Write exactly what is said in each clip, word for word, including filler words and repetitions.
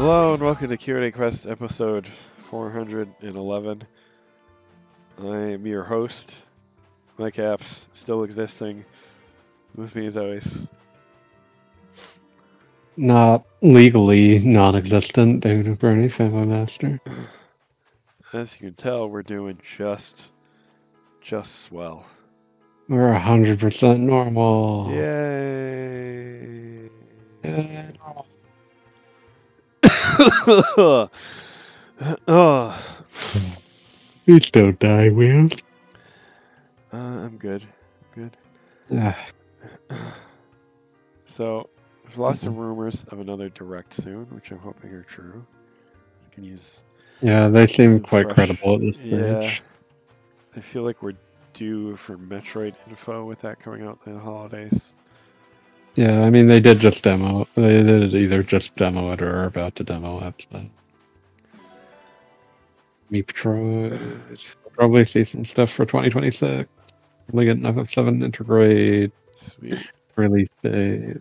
Hello and welcome to Q and A Quest episode four hundred eleven. I am your host, Mike Apps, still existing. With me as always. Not legally non-existent, David Bernie, Fanboy Master. As you can tell, we're doing just, just swell. We're one hundred percent normal. Yay! Yeah, normal. oh. Please don't die, Will. Uh, I'm good. Good. Yeah. So, there's lots of rumors of another direct soon, which I'm hoping are true. So I can use. Yeah, they seem some quite fresh- credible at this Yeah. stage. I feel like we're due for Metroid info with that coming out in the holidays. Yeah, I mean, they did just demo. They did either just demo it or are about to demo it. So. Metroid. Probably see some stuff for twenty twenty-six. Probably get F F seven Integrate Sweet. release date.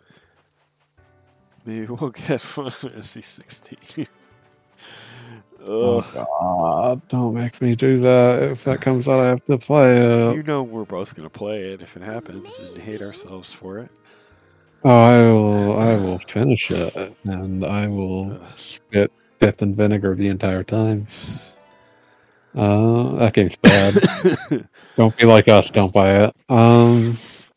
Maybe we'll get Final Fantasy sixteen. Oh Ugh. god, don't make me do that. If that comes out, I have to play it. You know we're both going to play it if it happens and hate ourselves for it. Oh, I will. I will finish it, and I will Ugh. spit death and vinegar the entire time. Uh, that game's bad. Don't be like us. Don't buy it. Um,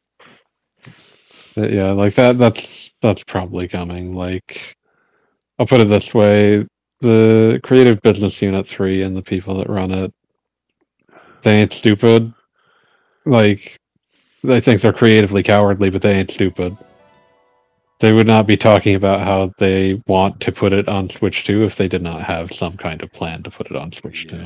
but yeah, like that. That's that's probably coming. Like, I'll put it this way: the creative business unit three and the people that run it, they ain't stupid. Like, they think they're creatively cowardly, but they ain't stupid. They would not be talking about how they want to put it on Switch two if they did not have some kind of plan to put it on Switch two. yeah.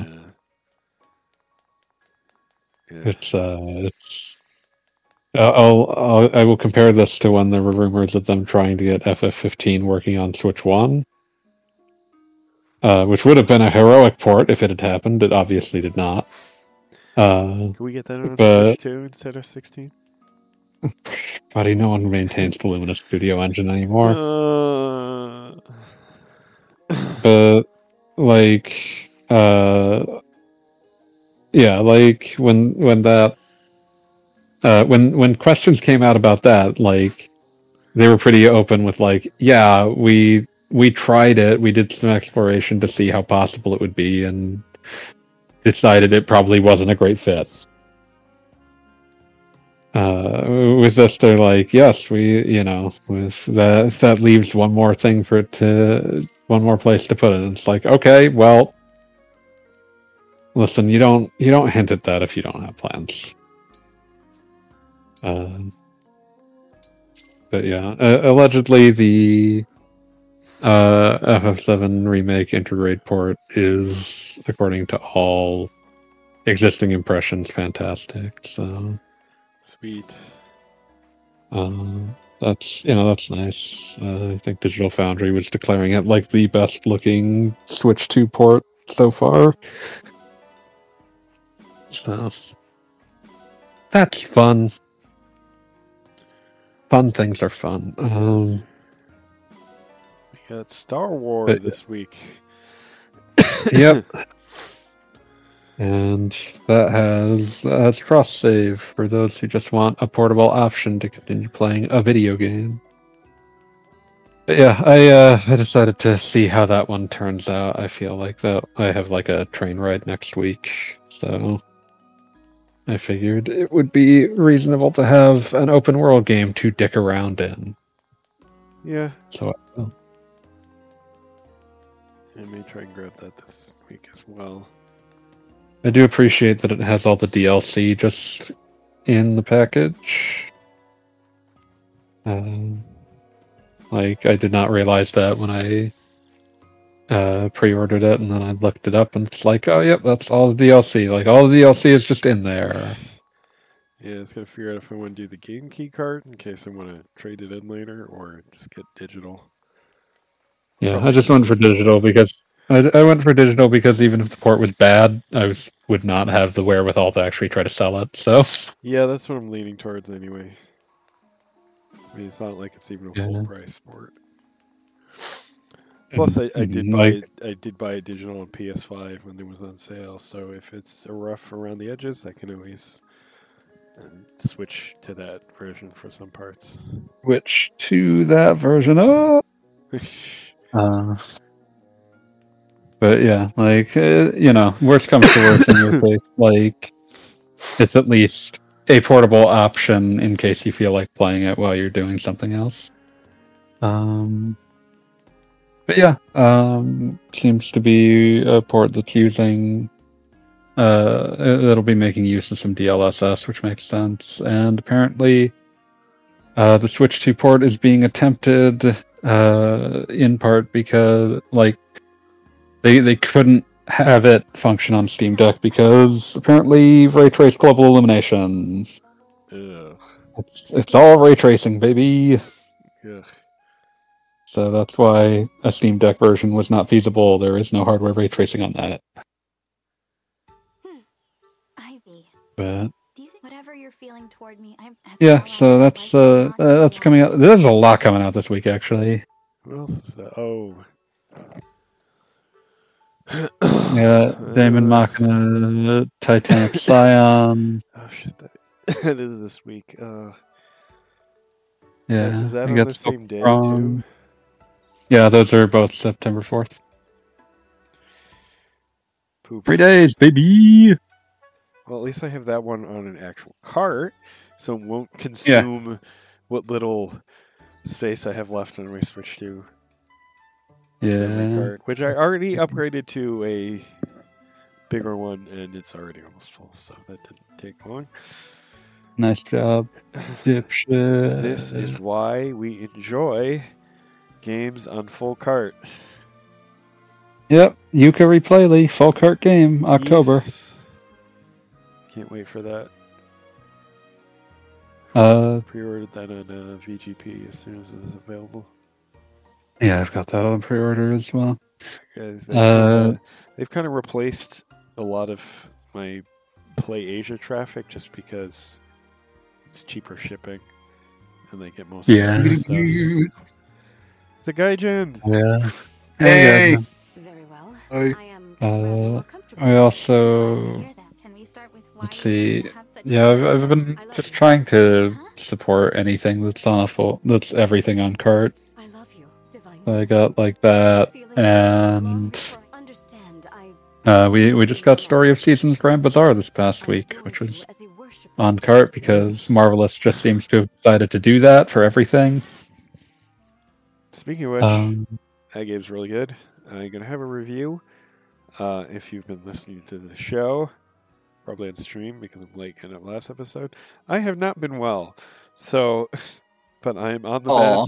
Yeah. It's uh, it's. Uh, I'll, I'll I will compare this to when there were rumors of them trying to get F F fifteen working on Switch one, uh, which would have been a heroic port if it had happened. It obviously did not. Uh, Can we get that on but- Switch two instead of sixteen? buddy, no one maintains the Lumina Studio engine anymore. Uh... But like uh yeah, like when when that uh when when questions came out about that, like they were pretty open with like, yeah, we we tried it, we did some exploration to see how possible it would be and decided it probably wasn't a great fit. Uh, with this, they're like, yes, we, you know, with that, that leaves one more thing for it to, one more place to put it. And it's like, okay, well, listen, you don't, you don't hint at that if you don't have plans. Uh, but yeah, uh, allegedly the uh, F F seven remake Integrate port is, according to all existing impressions, fantastic. So. Sweet. Um, that's you know that's nice. Uh, I think Digital Foundry was declaring it like the best looking Switch two port so far. So that's fun. Fun things are fun. Um, We got Star Wars But- this week. yep. And that has that has cross save for those who just want a portable option to continue playing a video game. But yeah, I uh, I decided to see how that one turns out. I feel like that I have like a train ride next week, so I figured it would be reasonable to have an open world game to dick around in. Yeah. So I will. I may try and grab that this week as well. I do appreciate that it has all the D L C just in the package. Um, like, I did not realize that when I uh, pre-ordered it, and then I looked it up, and it's like, oh, yep, that's all the D L C. Like, all the D L C is just in there. Yeah, I was gonna figure out if I want to do the game key card in case I want to trade it in later, or just get digital. Yeah, Probably I just just went for digital. digital because I, I went for digital because even if the port was bad, I was, would not have the wherewithal to actually try to sell it. So Yeah, that's what I'm leaning towards anyway. I mean, it's not like it's even a full Yeah. price sport. Plus, I, I did Mhm, buy like- it, I did buy it digital on P S five when it was on sale. So if it's a rough around the edges, I can always um, switch to that version for some parts. Switch to that version. Oh, uh, but yeah, like uh, you know, worst comes to worst in your case, like it's at least a portable option in case you feel like playing it while you're doing something else. Um, but yeah, um, seems to be a port that's using. Uh, it'll be making use of some D L S S, which makes sense, and apparently. Uh, the Switch two port is being attempted uh, in part because, like, they they couldn't have it function on Steam Deck because apparently ray trace global illumination. Ugh. It's it's all ray tracing, baby. Ugh. So that's why a Steam Deck version was not feasible. There is no hardware ray tracing on that. Hmm. Ivy, But do you think whatever you're feeling toward me, I'm as yeah, well as so I'd that's like uh, not to uh be that's coming out. lost. There's a lot coming out this week, actually. What else is that? Oh. Yeah, Damon Uh, Machina, Titanic Scion. Oh shit! That, that is this week. Uh, Yeah, is that I on got the same day Pokemon. too? Yeah, those are both September fourth. Poop. Three days, baby! Well, at least I have that one on an actual cart, so it won't consume what little space I have left on my Switch two memory Yeah. card, which I already upgraded to a bigger one, and it's already almost full, so that didn't take long. Nice job, dipshit. This is why we enjoy games on full cart. Yep, Yuka Replayly, full cart game, October. Yes. Can't wait for that. Uh, Pre-ordered that on uh, V G P as soon as it is available. yeah, I've got that on pre-order as well. Guys, they've, Uh, uh, they've kind of replaced a lot of my Play Asia traffic just because it's cheaper shipping, and they get most Yeah. of the stuff. It's the Gaijin. Yeah. Hey! Yeah, Very well. Hey. I am Uh, rather more comfortable. I also- Glad to hear that. Can we start with why let's you see. have such Yeah, I've, I've been I love just you. trying to Huh? support anything that's on a full, that's everything on cart. I love you, divine. So I got like that, and Understand, I uh, we we just got Story of Seasons Grand Bazaar this past week, which was on cart because Marvelous just seems to have decided to do that for everything. Speaking of which, Um, that game's really good. I'm gonna have a review. Uh, if you've been listening to the show, probably on stream because I'm late in that last episode. I have not been well, so but I am on the Aw.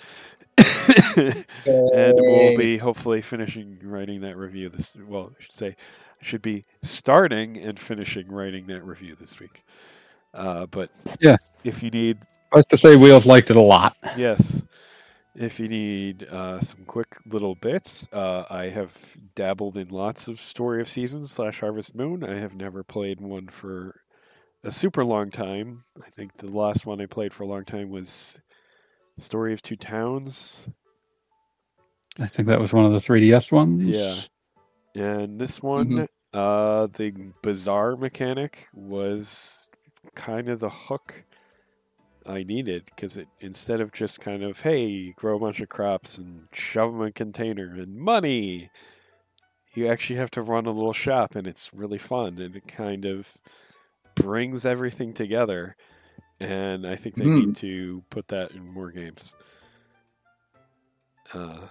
mend, and we'll be hopefully finishing writing that review this. Well, I should say, I should be starting and finishing writing that review this week. Uh, but Yeah. if you need I was to say Wheels liked it a lot. Yes. If you need uh, some quick little bits, uh, I have dabbled in lots of Story of Seasons slash Harvest Moon. I have never played one for a super long time. I think the last one I played for a long time was Story of Two Towns. I think that was one of the three D S ones. Yeah. And this one, uh, the bizarre mechanic was kind of the hook I needed, because it instead of just kind of, hey, grow a bunch of crops and shove them in a container and money, you actually have to run a little shop, and it's really fun, and it kind of brings everything together, and I think they Mm. need to put that in more games. Uh,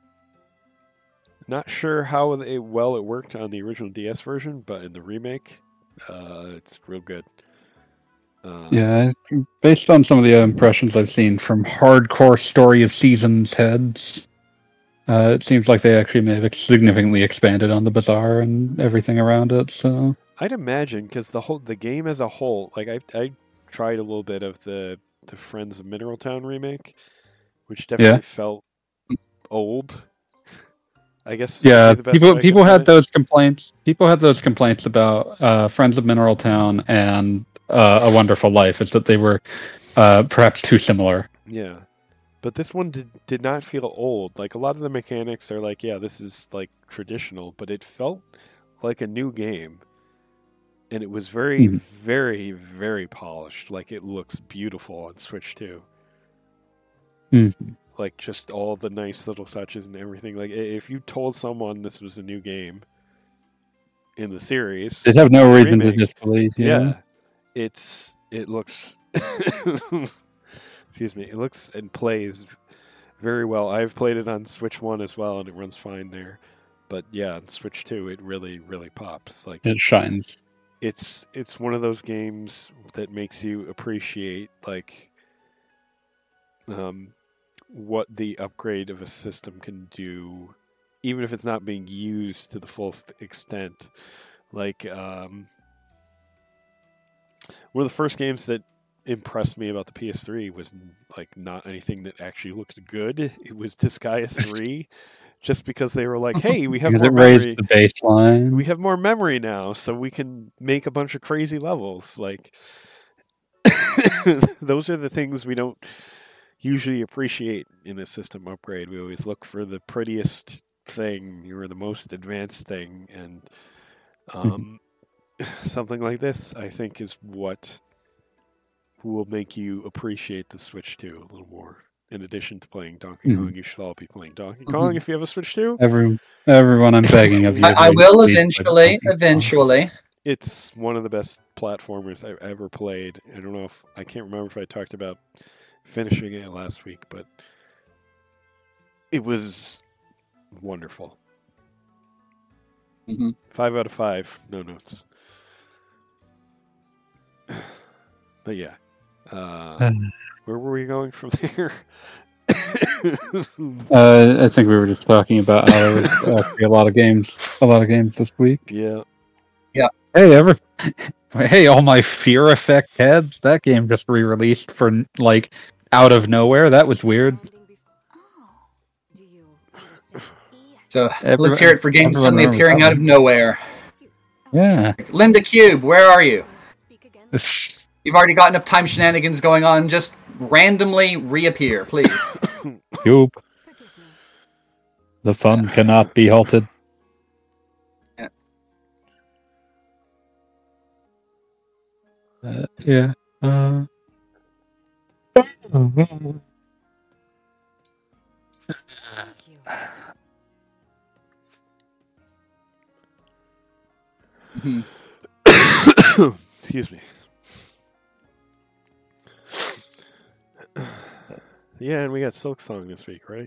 not sure how it, well it worked on the original D S version, but in the remake, uh, it's real good. Uh, Yeah, based on some of the impressions I've seen from hardcore Story of Seasons heads, uh, it seems like they actually may have significantly expanded on the bazaar and everything around it. So I'd imagine, because the whole the game as a whole, like I I tried a little bit of the the Friends of Mineral Town remake, which definitely Yeah. felt old. I guess. yeah, would be the best people way I could people put had it. those complaints. People had those complaints about uh, Friends of Mineral Town and uh, A Wonderful Life, is that they were uh, perhaps too similar. Yeah, But this one did, did not feel old. Like, a lot of the mechanics are like, yeah, this is like traditional, but it felt like a new game. And it was very, Mhm. very, very polished. Like, it looks beautiful on Switch two. Mhm. Like, just all the nice little touches and everything. Like, i- if you told someone this was a new game in the series, They'd have no reason to remake, disbelieve. yeah, Yeah. it's it looks excuse me, it looks and plays very well. I've played it on Switch one as well, and it runs fine there. But yeah, on Switch two, it really, really pops. Like, It shines. it's it's one of those games that makes you appreciate like um, what the upgrade of a system can do, even if it's not being used to the full st- extent. Like um, one of the first games that impressed me about the P S three was like not anything that actually looked good. It was Disgaea three, just because they were like, "Hey, we have Because more it raised memory. the baseline. We have more memory now, so we can make a bunch of crazy levels." Like, those are the things we don't usually appreciate in a system upgrade. We always look for the prettiest thing or the most advanced thing, and um, something like this, I think, is what will make you appreciate the Switch two a little more. In addition to playing Donkey Mhm. Kong, you should all be playing Donkey Kong if you have a Switch two. Every, everyone, I'm begging of you. I, I to will please play eventually. Donkey Kong. Eventually. It's one of the best platformers I've ever played. I don't know if I can't remember if I talked about finishing it last week, but it was wonderful. Mhm. Five out of five, no notes. But yeah, uh, where were we going from there? Uh, I think we were just talking about how there was actually a lot of games, a lot of games this week. Yeah, Hey, ever, hey, all my Fear Effect heads. That game just re-released for like out of nowhere. That was weird. Oh, do you understand? Yes. So Everyone- let's hear it for games everyone suddenly remembers appearing that out of one. nowhere. Excuse. Oh, Yeah. Linda Cube, where are you? speak again. You've already got enough time shenanigans going on. Just randomly reappear, please. Cube. Forgive me. The fun cannot be halted. Yeah. Uh, yeah. Uh... Thank you. Mhm. excuse me. Yeah, and we got Silk Song this week, right?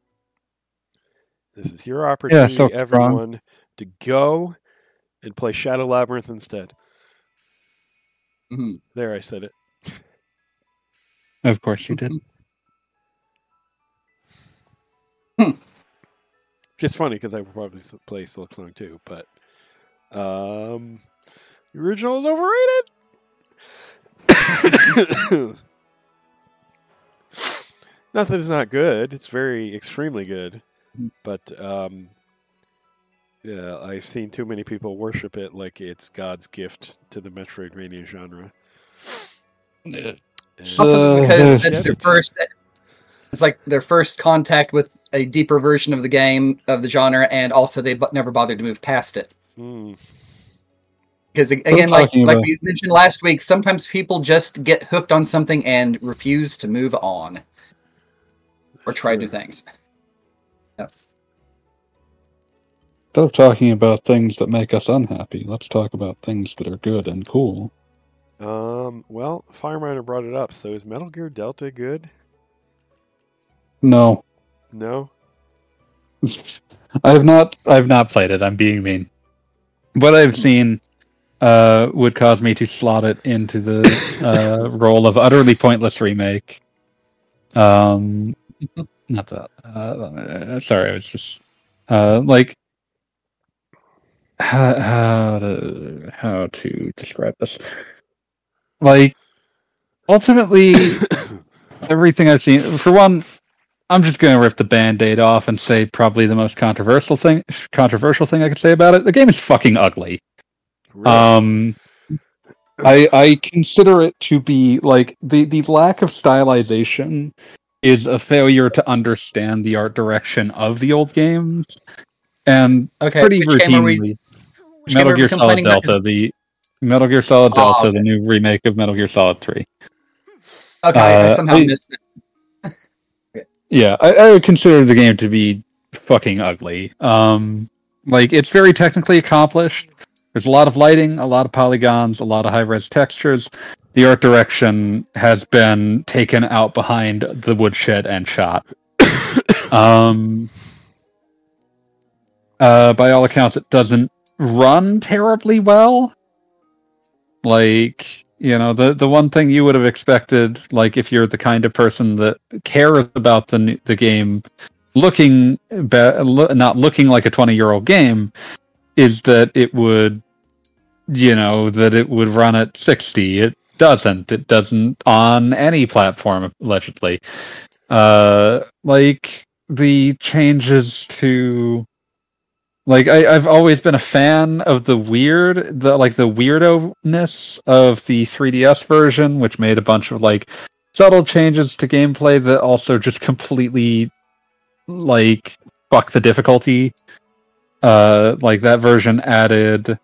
This is your opportunity, Silk Song. everyone, to go and play Shadow Labyrinth instead. Mhm. There, I said it. Of course you did. Just funny because I would probably s- play Silk Song too, but um, the original is overrated. Not that it's not good; it's very extremely good. But um, yeah, I've seen too many people worship it like it's God's gift to the Metroidvania genre. And- Also, Uh, because Get that's their it. first. It's like their first contact with a deeper version of the game of the genre, and also they bu- never bothered to move past it. Mm, Because again, like talking like about- we mentioned last week, sometimes people just get hooked on something and refuse to move on or that's try true. new things. Instead of talking about things that make us unhappy, let's talk about things that are good and cool. Um, well, Fireminer brought it up. So is Metal Gear Delta good? No. No. I have not I have not played it, I'm being mean. What I've seen uh, would cause me to slot it into the uh, role of utterly pointless remake. Um, not that. Uh, sorry, I was just uh, like how, how to how to describe this. Like ultimately, everything I've seen. For one, I'm just going to rip the Band-Aid off and say probably the most controversial thing controversial thing I could say about it. The game is fucking ugly. Really? Um, I I consider it to be like the the lack of stylization is a failure to understand the art direction of the old games, and Okay, pretty which game are we? routinely, Which game Metal are we Gear Solid complaining about? Delta, the Metal Gear Solid Oh, Delta, okay. the new remake of Metal Gear Solid three. Okay, I Uh, somehow I- missed it. Yeah, I, I would consider the game to be fucking ugly. Um, like, it's very technically accomplished. There's a lot of lighting, a lot of polygons, a lot of high-res textures. The art direction has been taken out behind the woodshed and shot. um, uh, by all accounts, it doesn't run terribly well. Like, you know, the the one thing you would have expected, like if you're the kind of person that cares about the the game looking be- lo- not looking like a twenty-year-old game, is that it would, you know, that it would run at sixty. It doesn't. It doesn't on any platform, allegedly. Uh, like the changes to. Like I, I've always been a fan of the weird, the like the weirdo-ness of the three D S version, which made a bunch of like subtle changes to gameplay that also just completely like fuck the difficulty. Uh, like that version added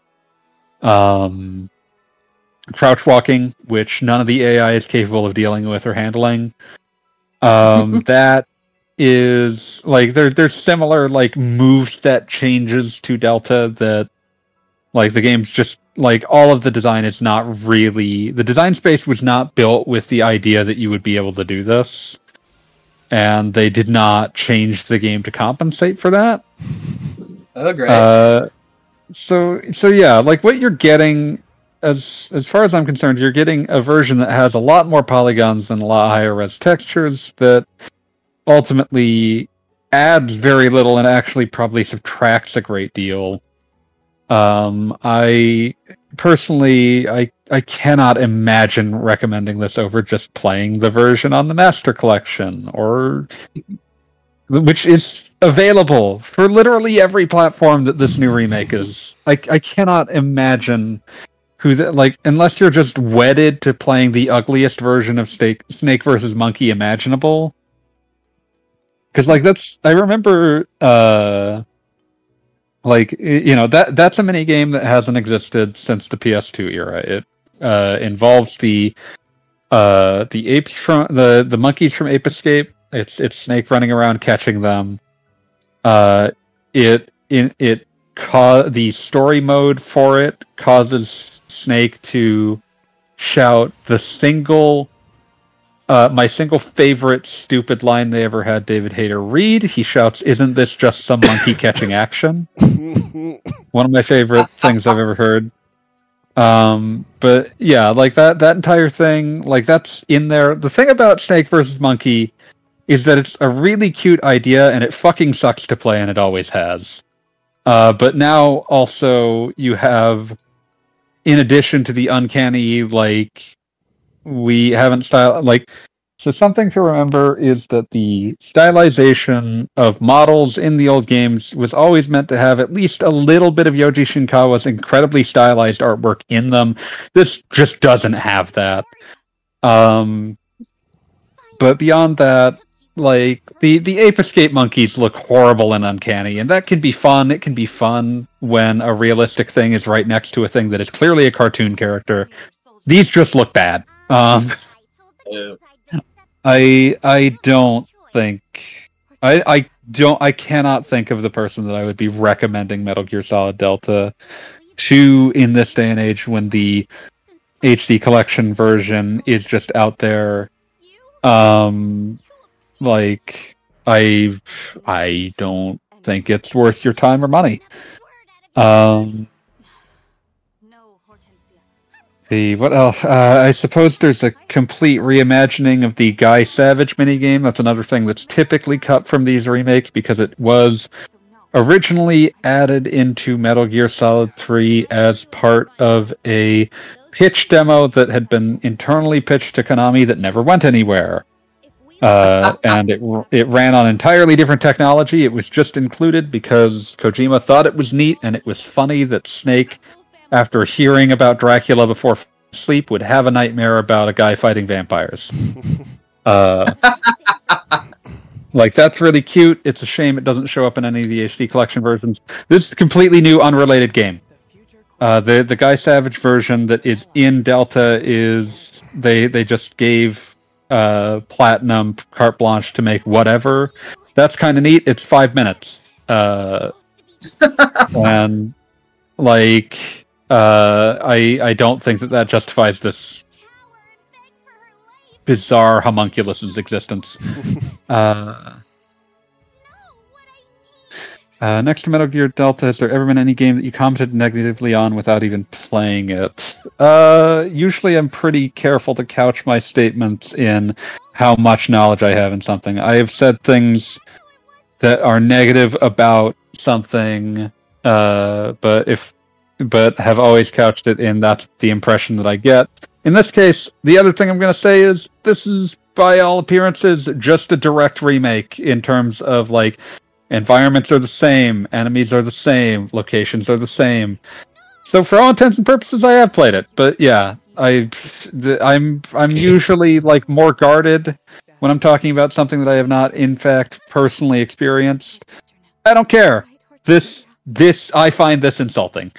um, crouch walking, which none of the A I is capable of dealing with or handling. Um, that. Is like there there's similar like move set changes to Delta that like the game's just like all of the design is not really the design space was not built with the idea that you would be able to do this, and they did not change the game to compensate for that. Oh, great. Uh, so so yeah, like what you're getting as as far as I'm concerned, you're getting a version that has a lot more polygons and a lot higher res textures that ultimately adds very little and actually probably subtracts a great deal. Um, I personally, I I cannot imagine recommending this over just playing the version on the Master Collection, or which is available for literally every platform that this new remake is. I I cannot imagine who the, like unless you're just wedded to playing the ugliest version of Snake Snake versus Monkey imaginable. Because like that's I remember uh like you know that that's a mini game that hasn't existed since the P S two era. It uh involves the uh the apes from the the monkeys from Ape Escape. It's it's Snake running around catching them. Uh it in it ca- the story mode for it causes Snake to shout the single Uh, my single favorite stupid line they ever had David Hayter read. He shouts, "Isn't this just some monkey catching action?" One of my favorite things I've ever heard. Um, but yeah, like that that entire thing, like that's in there. The thing about Snake versus Monkey is that it's a really cute idea, and it fucking sucks to play, and it always has. Uh, but now also you have, in addition to the uncanny, like. We haven't style like so something to remember is that the stylization of models in the old games was always meant to have at least a little bit of Yoji Shinkawa's incredibly stylized artwork in them. This just doesn't have that. Um, but beyond that, like the the Ape Escape monkeys look horrible and uncanny, and that can be fun. It can be fun when a realistic thing is right next to a thing that is clearly a cartoon character. These just look bad. Um, Yeah. I I don't think I I don't I cannot think of the person that I would be recommending Metal Gear Solid Delta to in this day and age when the H D collection version is just out there. Um, like I I don't think it's worth your time or money. Um. The what else? Uh, I suppose there's a complete reimagining of the Guy Savage minigame. That's another thing that's typically cut from these remakes because it was originally added into Metal Gear Solid three as part of a pitch demo that had been internally pitched to Konami that never went anywhere. Uh, and it it ran on entirely different technology. It was just included because Kojima thought it was neat and it was funny that Snake, after hearing about Dracula before sleep, would have a nightmare about a guy fighting vampires. Uh, like, that's really cute. It's a shame it doesn't show up in any of the H D collection versions. This is a completely new, unrelated game. Uh, the the Guy Savage version that is in Delta is they they just gave uh, Platinum carte blanche to make whatever. That's kind of neat. It's five minutes, uh, and like uh, I I don't think that that justifies this bizarre homunculus's existence. uh, Uh, next to Metal Gear Delta, has there ever been any game that you commented negatively on without even playing it? Uh, usually I'm pretty careful to couch my statements in how much knowledge I have in something. I have said things that are negative about something, uh, but if, but have always couched it in that's the impression that I get. In this case, the other thing I'm going to say is this is, by all appearances, just a direct remake in terms of, like, environments are the same, enemies are the same, locations are the same. So for all intents and purposes, I have played it. But yeah, I, I'm I'm usually like more guarded when I'm talking about something that I have not, in fact, personally experienced. I don't care. This this I find this insulting.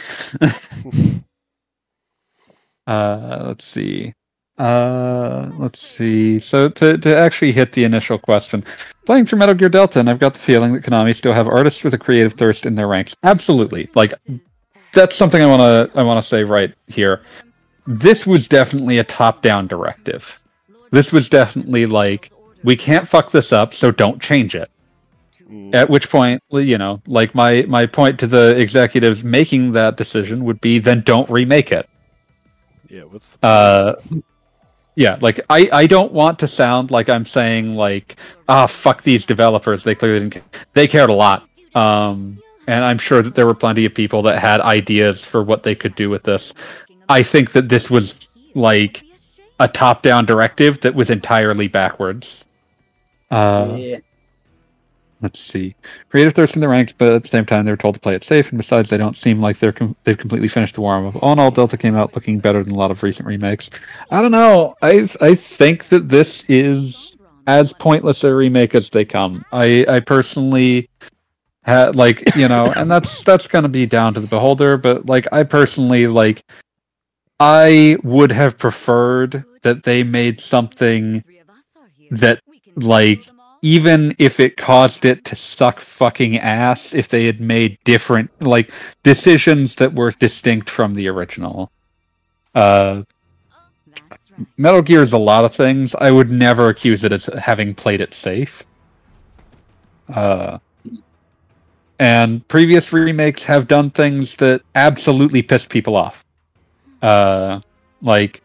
uh, let's see. Uh, let's see. So to to actually hit the initial question, playing through Metal Gear Delta, and I've got the feeling that Konami still have artists with a creative thirst in their ranks. Absolutely, like that's something I wanna I wanna say right here. This was definitely a top-down directive. This was definitely like, we can't fuck this up, so don't change it. Mm. At which point, you know, like my my point to the executives making that decision would be, then don't remake it. Yeah. What's the uh. Yeah, like, I, I don't want to sound like I'm saying, like, ah, fuck these developers, they clearly didn't care. They cared a lot. Um, and I'm sure that there were plenty of people that had ideas for what they could do with this. I think that this was, like, a top-down directive that was entirely backwards. Uh, yeah. Let's see. Creative thirst in the ranks, but at the same time, they were told to play it safe, and besides, they don't seem like they're com- they've completely finished the warm-up. All in all, Delta came out looking better than a lot of recent remakes. I don't know. I I think that this is as pointless a remake as they come. I, I personally had, like, you know, and that's that's going to be down to the beholder, but, like, I personally, like, I would have preferred that they made something that, like, even if it caused it to suck fucking ass, if they had made different, like, decisions that were distinct from the original. Uh, Metal Gear is a lot of things. I would never accuse it as having played it safe. Uh, and previous remakes have done things that absolutely piss people off. Uh, like,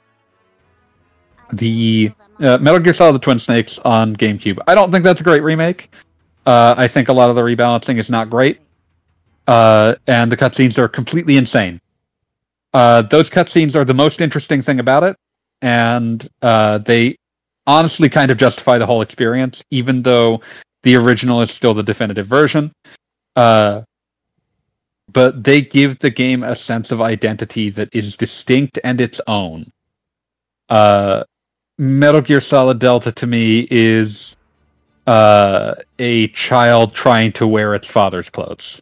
the... Uh, Metal Gear Solid: The Twin Snakes on GameCube. I don't think that's a great remake. Uh, I think a lot of the rebalancing is not great. Uh, and the cutscenes are completely insane. Uh, those cutscenes are the most interesting thing about it. And uh, they honestly kind of justify the whole experience, even though the original is still the definitive version. Uh, but they give the game a sense of identity that is distinct and its own. Uh... Metal Gear Solid Delta, to me, is uh, a child trying to wear its father's clothes.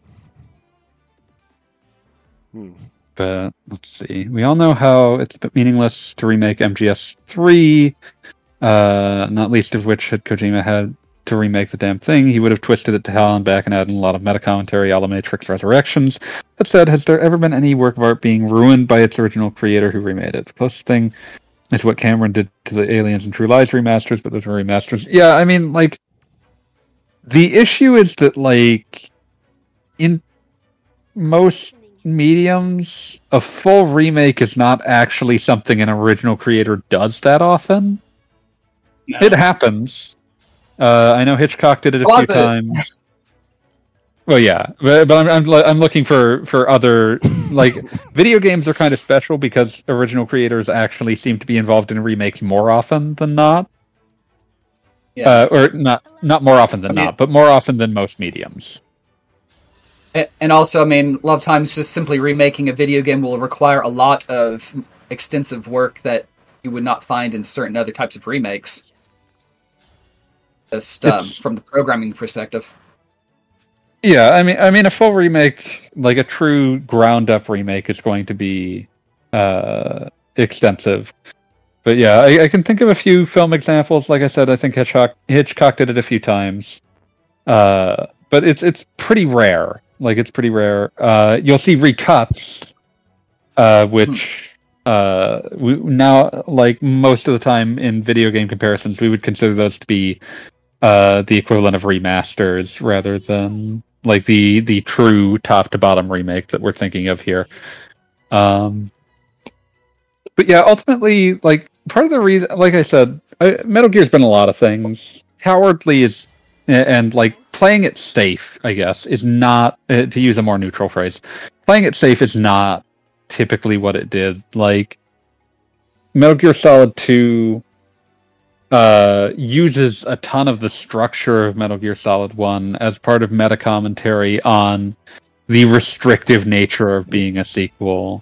Hmm. But, let's see. We all know how it's meaningless to remake M G S three, uh, not least of which had Kojima had to remake the damn thing. He would have twisted it to hell and back and added a lot of meta-commentary a la Matrix Resurrections. That said, has there ever been any work of art being ruined by its original creator who remade it? The closest thing is what Cameron did to the Aliens and True Lies remasters, but those were remasters. Yeah, I mean, like, the issue is that, like, in most mediums, a full remake is not actually something an original creator does that often. No. It happens. Uh, I know Hitchcock did it a few times. Well, yeah, but, but I'm, I'm I'm looking for, for other, like, video games are kind of special because original creators actually seem to be involved in remakes more often than not. Yeah. Uh, or not not more often than I mean, not, but more often than most mediums. And also, I mean, a lot of times just simply remaking a video game will require a lot of extensive work that you would not find in certain other types of remakes. just um, It's- from the programming perspective. Yeah, I mean, I mean, a full remake, like a true ground-up remake, is going to be uh, extensive. But yeah, I, I can think of a few film examples. Like I said, I think Hitchcock Hitchcock did it a few times, uh, but it's it's pretty rare. Like it's pretty rare. Uh, you'll see recuts, uh, which uh, we, now, like most of the time in video game comparisons, we would consider those to be uh, the equivalent of remasters rather than like the the true top to bottom remake that we're thinking of here. Um, but yeah, ultimately, like part of the reason, like I said, I, Metal Gear's been a lot of things. Cowardly is, and, and like playing it safe, I guess, is not, uh, to use a more neutral phrase, playing it safe is not typically what it did. Like Metal Gear Solid two uh, uses a ton of the structure of Metal Gear Solid one as part of meta commentary on the restrictive nature of being a sequel.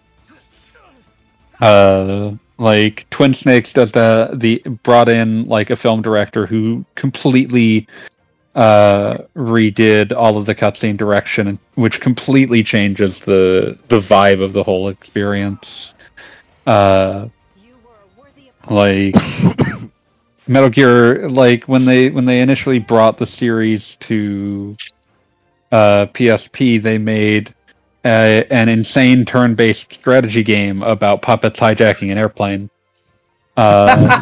Uh, like Twin Snakes does the the brought in like a film director who completely uh, redid all of the cutscene direction, which completely changes the the vibe of the whole experience. Uh, You were a worthy opponent. like Metal Gear, like when they when they initially brought the series to uh, P S P, they made a, an insane turn-based strategy game about puppets hijacking an airplane. Uh,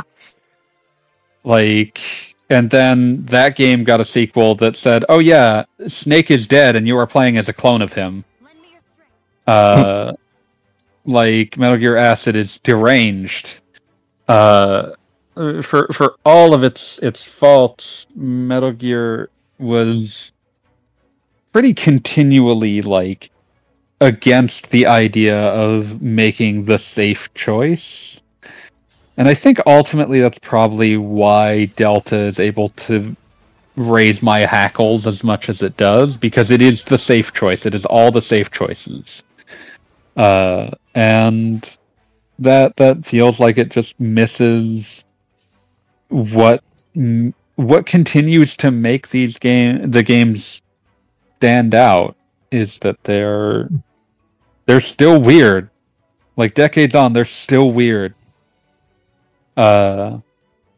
like, and then that game got a sequel that said, "Oh yeah, Snake is dead, and you are playing as a clone of him." Lend me your strength. Uh, like Metal Gear Acid is deranged. Uh, for for all of its its faults, Metal Gear was pretty continually like against the idea of making the safe choice. And I think ultimately that's probably why Delta is able to raise my hackles as much as it does, because it is the safe choice. It is all the safe choices. Uh, and that that feels like it just misses what what continues to make these game the games stand out is that they're they're still weird. Like decades on, they're still weird. Uh,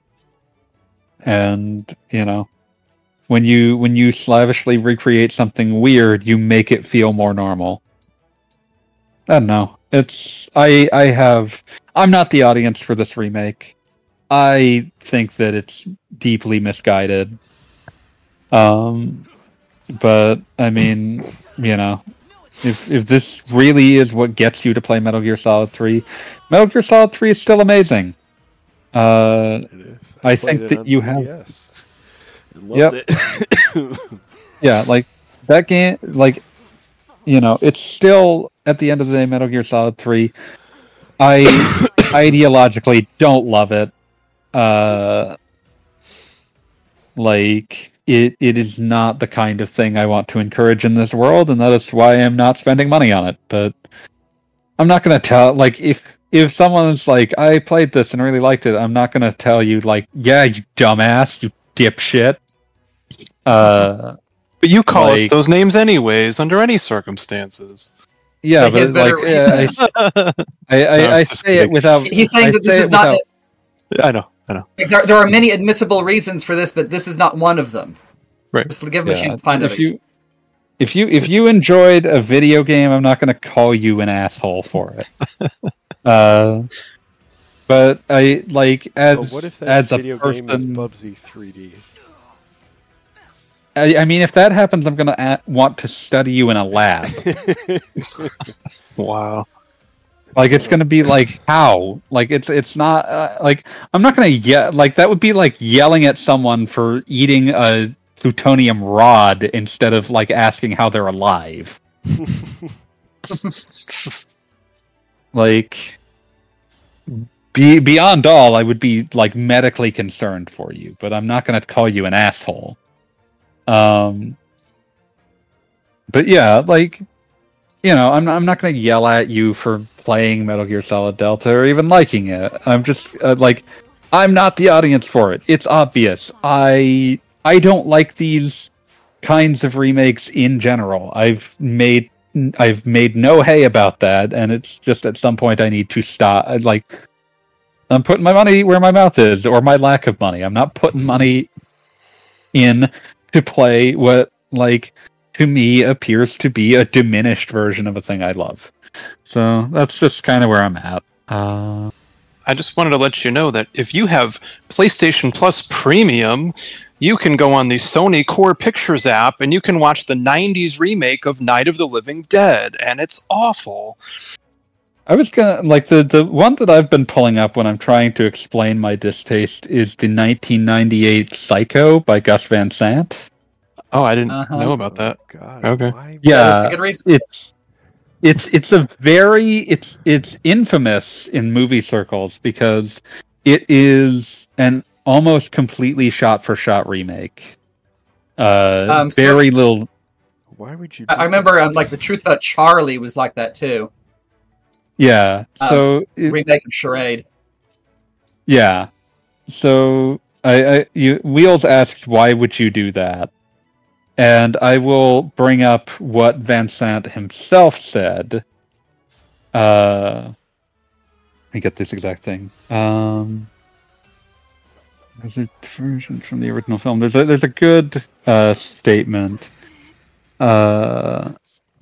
and you know, when you when you slavishly recreate something weird, you make it feel more normal. I don't know. It's I I have I'm not the audience for this remake. I think that it's deeply misguided. Um, but I mean, you know, if if this really is what gets you to play Metal Gear Solid three, Metal Gear Solid three is still amazing. Uh, It is. I played think it that on you have- three D S and loved it. yeah, like that game, like you know, it's still at the end of the day Metal Gear Solid three. I ideologically don't love it. Uh, like it, it is not the kind of thing I want to encourage in this world, and that is why I'm not spending money on it. But I'm not gonna tell like if if someone's like, I played this and really liked it, I'm not gonna tell you like, yeah, you dumbass, you dipshit. Uh, But you call Like- us those names anyways, under any circumstances. yeah, Like, but his like better yeah, I, I, I, No, I'm I just say it kidding. without. He's saying I that this say is it not. without- I know, I know. Like, there, there are many admissible reasons for this, but this is not one of them. Right. Just give him a Yeah, chance to find if others. you if you if you enjoyed a video game, I'm not going to call you an asshole for it. uh, but I like as But what if that as a video game is person. Bubsy three D? I, I mean, if that happens, I'm going to a- want to study you in a lab. Wow. Like it's going to be like how? Like it's it's not uh, like I'm not going to yell. Like that would be like yelling at someone for eating a plutonium rod instead of like asking how they're alive. Like, be, beyond all, I would be like medically concerned for you, but I'm not going to call you an asshole. Um, but yeah, like, you know, I'm I'm not going to yell at you for playing Metal Gear Solid Delta or even liking it. I'm just uh, like, I'm not the audience for it. It's obvious. I I don't like these kinds of remakes in general. I've made I've made no hay about that, and it's just at some point I need to stop. Like, I'm putting my money where my mouth is, or my lack of money. I'm not putting money in to play what, like, to me appears to be a diminished version of a thing I love. So that's just kind of where I'm at. Uh, I just wanted to let you know that if you have PlayStation Plus Premium, you can go on the Sony Core Pictures app and you can watch the nineties remake of Night of the Living Dead, and it's awful. I was gonna like the the one that I've been pulling up when I'm trying to explain my distaste is the nineteen ninety-eight Psycho by Gus Van Sant. Oh, I didn't Uh-huh. know about that. God, Okay. why- Yeah, there's Yeah, a good reason. it's it's it's a very it's it's infamous in movie circles because it is an almost completely shot for shot remake. Uh, Um, so- very little. Why would you? I, do I remember, that? um, like the Truth About Charlie was like that too. Yeah. So it- Remake of Charade. yeah. So I, I you Wheels asked why would you do that, and I will bring up what Van Sant himself said. Uh, let me get this exact thing. Um, there's a version from the original film. There's a there's a good uh, statement. Uh,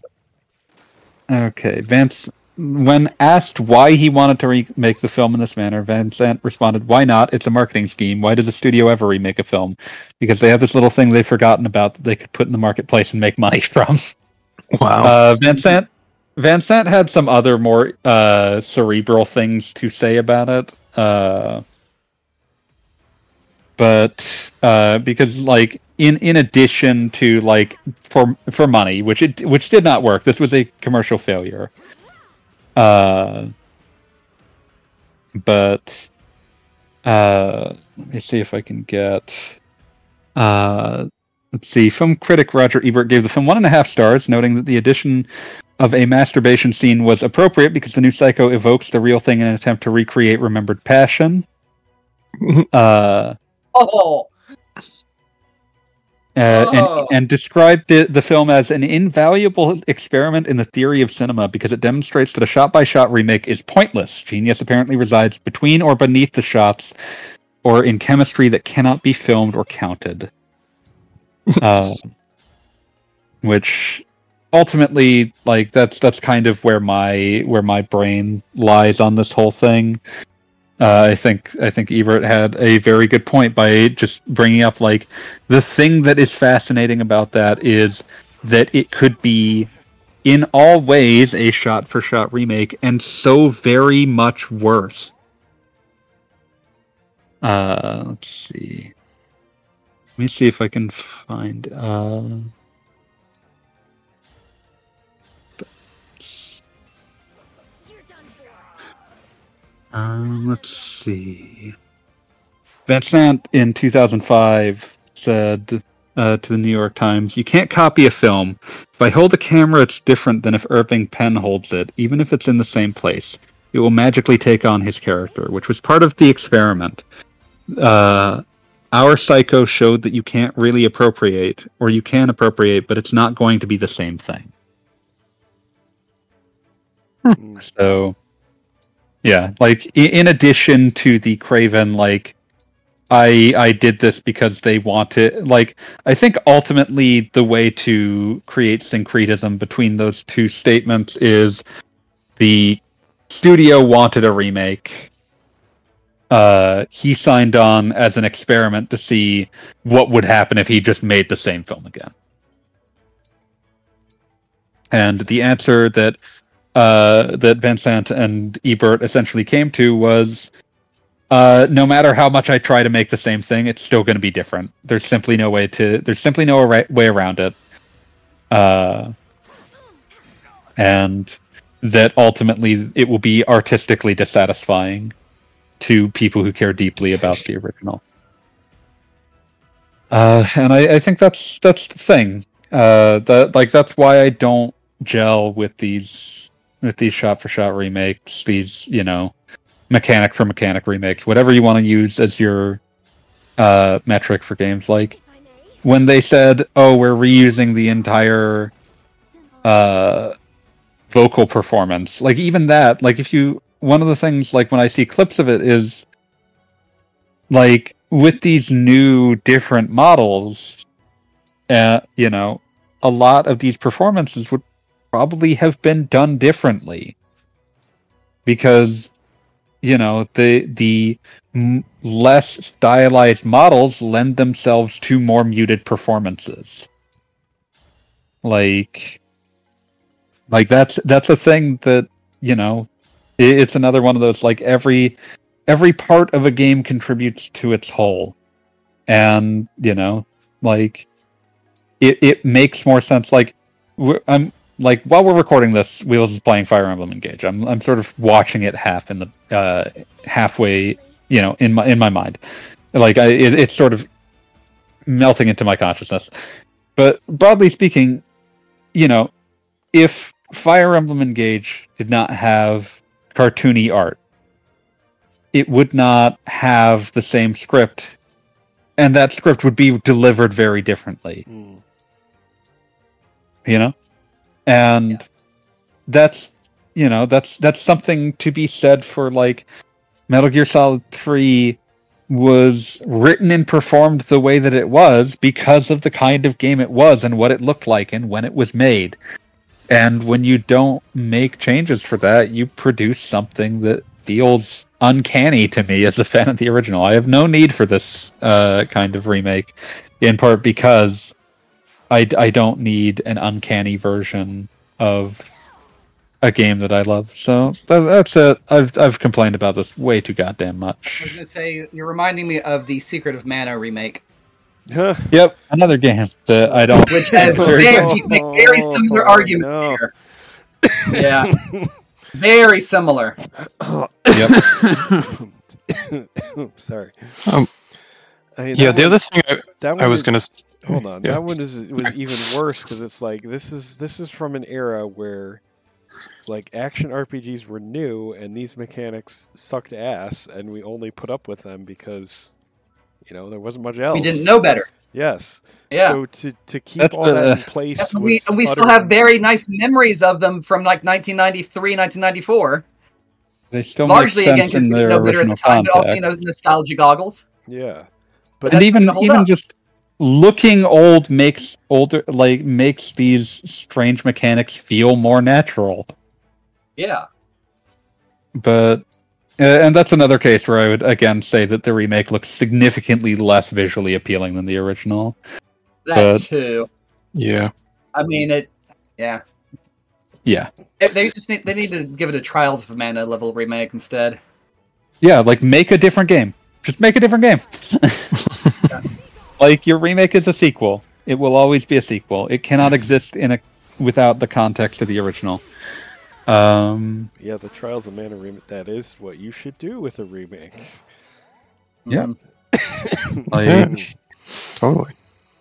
okay, Vance. When asked why he wanted to remake the film in this manner, Van Sant responded, "Why not? It's a marketing scheme. Why does a studio ever remake a film? Because they have this little thing they've forgotten about that they could put in the marketplace and make money from." Wow. Uh, Van Sant, Van Sant had some other more uh, cerebral things to say about it, uh, but uh, because like in in addition to like for for money, which it which did not work. This was a commercial failure. Uh, but uh, let me see if I can get. Uh, let's see. Film critic Roger Ebert gave the film one and a half stars, noting that the addition of a masturbation scene was appropriate because the new Psycho evokes the real thing in an attempt to recreate remembered passion. uh, Oh, Uh, Oh. and, and described the, the film as an invaluable experiment in the theory of cinema because it demonstrates that a shot-by-shot remake is pointless. Genius apparently resides between or beneath the shots, or in chemistry that cannot be filmed or counted. uh, which ultimately, like, that's that's kind of where my where my brain lies on this whole thing. Uh, I think I think Ebert had a very good point by just bringing up like the thing that is fascinating about that is that it could be in all ways a shot-for-shot remake and so very much worse. Uh, let's see. Let me see if I can find. Uh... Um, let's see. Van Sant in two thousand five said uh, to the New York Times, "You can't copy a film. If I hold a camera, it's different than if Irving Penn holds it, even if it's in the same place. It will magically take on his character, which was part of the experiment. Uh, our Psycho showed that you can't really appropriate, or you can appropriate, but it's not going to be the same thing." Hmm. So, yeah, like i- in addition to the Craven, like I I did this because they wanted. Like I think ultimately the way to create syncretism between those two statements is the studio wanted a remake. Uh, he signed on as an experiment to see what would happen if he just made the same film again. And the answer that uh, that Van Sant and Ebert essentially came to was, uh, no matter how much I try to make the same thing, it's still going to be different. There's simply no way to. There's simply no ra- way around it. Uh, and that ultimately it will be artistically dissatisfying to people who care deeply about the original. Uh, and I, I think that's that's the thing. Uh, that like that's why I don't gel with these with these shot for shot remakes. These you know, mechanic for mechanic remakes, whatever you want to use as your uh, metric for games. Like when they said, "Oh, we're reusing the entire uh, vocal performance," like even that, like if you, one of the things, like when I see clips of it, is like with these new different models, uh, you know, a lot of these performances would probably have been done differently because, you know, the the m- less stylized models lend themselves to more muted performances. Like, like that's that's a thing that, you know, it, it's another one of those, like every every part of a game contributes to its whole, and you know, like it it makes more sense. Like we're, I'm. Like while we're recording this, Wheels is playing Fire Emblem Engage. I'm I'm sort of watching it half in the uh, halfway, you know, in my in my mind. Like I, it, it's sort of melting into my consciousness. But broadly speaking, you know, if Fire Emblem Engage did not have cartoony art, it would not have the same script, and that script would be delivered very differently. Mm. You know. And Yeah. that's, you know, that's that's something to be said for, like, Metal Gear Solid three was written and performed the way that it was because of the kind of game it was and what it looked like and when it was made. And when you don't make changes for that, you produce something that feels uncanny to me as a fan of the original. I have no need for this uh, kind of remake, in part because I, I don't need an uncanny version of a game that I love. So that, that's it. I've I've complained about this way too goddamn I was much. going to say, you're reminding me of the Secret of Mana remake, Yep, another game that I don't. which has Very very, well. you make very similar Oh, arguments no. here. Yeah, very similar. Yep. Sorry. Um, I mean, yeah, that the one- other thing I, that one I was is- going to... Hold on, Yeah. that one is was even worse because it's like this is this is from an era where like action R P Gs were new and these mechanics sucked ass, and we only put up with them because you know there wasn't much else. We didn't know better. Yes. Yeah. So to to keep That's, all that uh, in place, And we, was and we still utter- have very nice memories of them from like nineteen ninety-three, nineteen ninety-four. They still Largely, make again, sense because in we their didn't know better at the original time, but also, you context. know, nostalgia goggles. yeah. But And that's even gonna hold even up. just looking old makes older like makes these strange mechanics feel more natural. Yeah. But uh, and that's another case where I would again say that the remake looks significantly less visually appealing than the original. That But- too. Yeah. I mean, it. Yeah. Yeah. They- They just need, they need to give it a Trials of Mana level remake instead. Yeah, like make a different game. Just make a different game. Like your remake is a sequel. It will always be a sequel. It cannot exist in a without the context of the original. Um, Yeah, the Trials of Mana remake. That is what you should do with a remake. Yeah. Mhm. like Totally.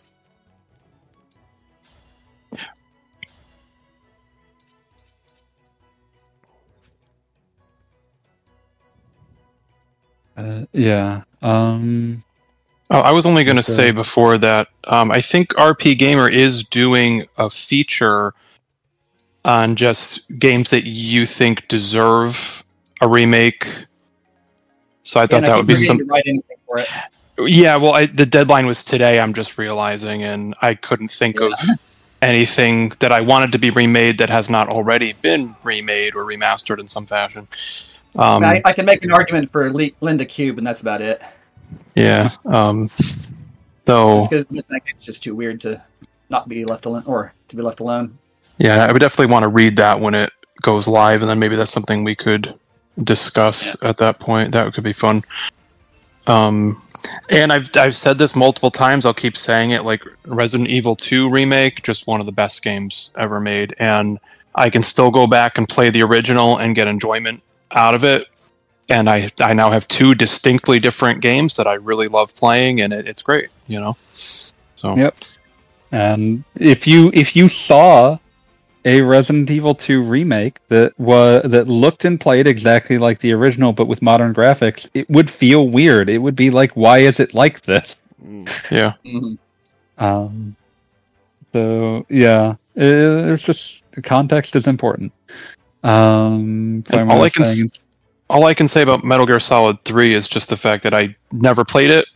uh, yeah. Um, Oh, I was only going to Okay. say before that, um, I think R P Gamer is doing a feature on just games that you think deserve a remake. So I thought And I that keep would be forgetting some. to write anything for it. Yeah, well, I, the deadline was today. I'm just realizing, and I couldn't think of anything that I wanted to be remade that has not already been remade or remastered in some fashion. Um, I, I can make an argument for Le- Linda Cube, and that's about it. yeah. Um, so Just because that game's just too weird to not be left alone, or to be left alone. yeah, I would definitely want to read that when it goes live, and then maybe that's something we could discuss at that point. That could be fun. Um, and I've I've said this multiple times. I'll keep saying it. Like Resident Evil two remake, just one of the best games ever made, and I can still go back and play the original and get enjoyment out of it. And I I now have two distinctly different games that I really love playing, and it, it's great. You know, so Yep. and if you if you saw a Resident Evil two remake that was that looked and played exactly like the original, but with modern graphics, it would feel weird. It would be like, why is it like this? Mm. Yeah. Mm-hmm. Um, so yeah, it, it's just the context is important. Um, if I'm all I can s- saying- all I can say about Metal Gear Solid three is just the fact that I never played it.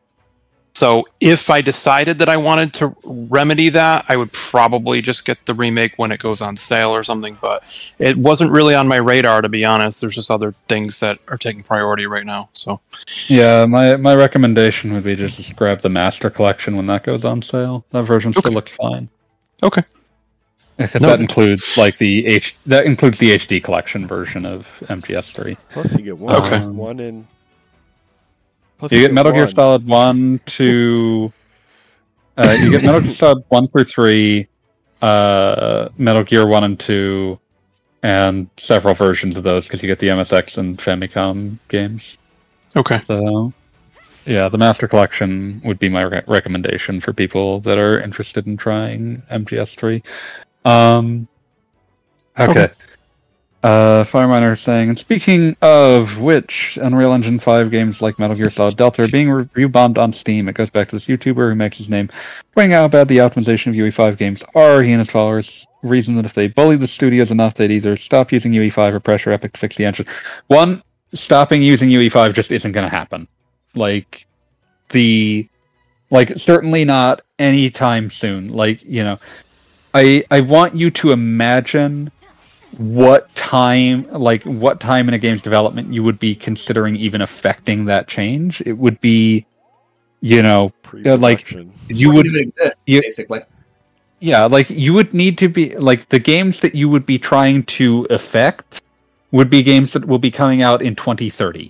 So if I decided that I wanted to remedy that, I would probably just get the remake when it goes on sale or something. But it wasn't really on my radar, to be honest. There's just other things that are taking priority right now. So yeah, my my recommendation would be just to grab the Master Collection when that goes on sale. That version Okay. still looks fine. okay, That Noted. includes like the H that includes the H D collection version of M G S three. Plus, you get one, Okay. one in. Plus You get Metal Gear one. Solid one, two. Uh, you get Metal Gear Solid one through three, uh, Metal Gear one and two, and several versions of those because you get the M S X and Famicom games. okay. So, yeah, the Master Collection would be my re- recommendation for people that are interested in trying M G S three. Um, okay. Okay. Uh, Fireminer is saying, and speaking of which, Unreal Engine five games like Metal Gear Solid Delta are being review bombed on Steam. It goes back to this YouTuber who makes his name pointing out how bad the optimization of U E five games are. He and his followers reason that if they bully the studios enough, they'd either stop using U E five or pressure Epic to fix the engine. One, stopping using U E five just isn't going to happen. Like, the... Like, certainly not anytime soon. Like, you know... I I want you to imagine what time, like what time in a game's development you would be considering even affecting that change. It would be, you know, uh, like Pre-production. you would, even exist, you- basically. yeah, like you would need to be like the games that you would be trying to affect would be games that will be coming out in twenty thirty.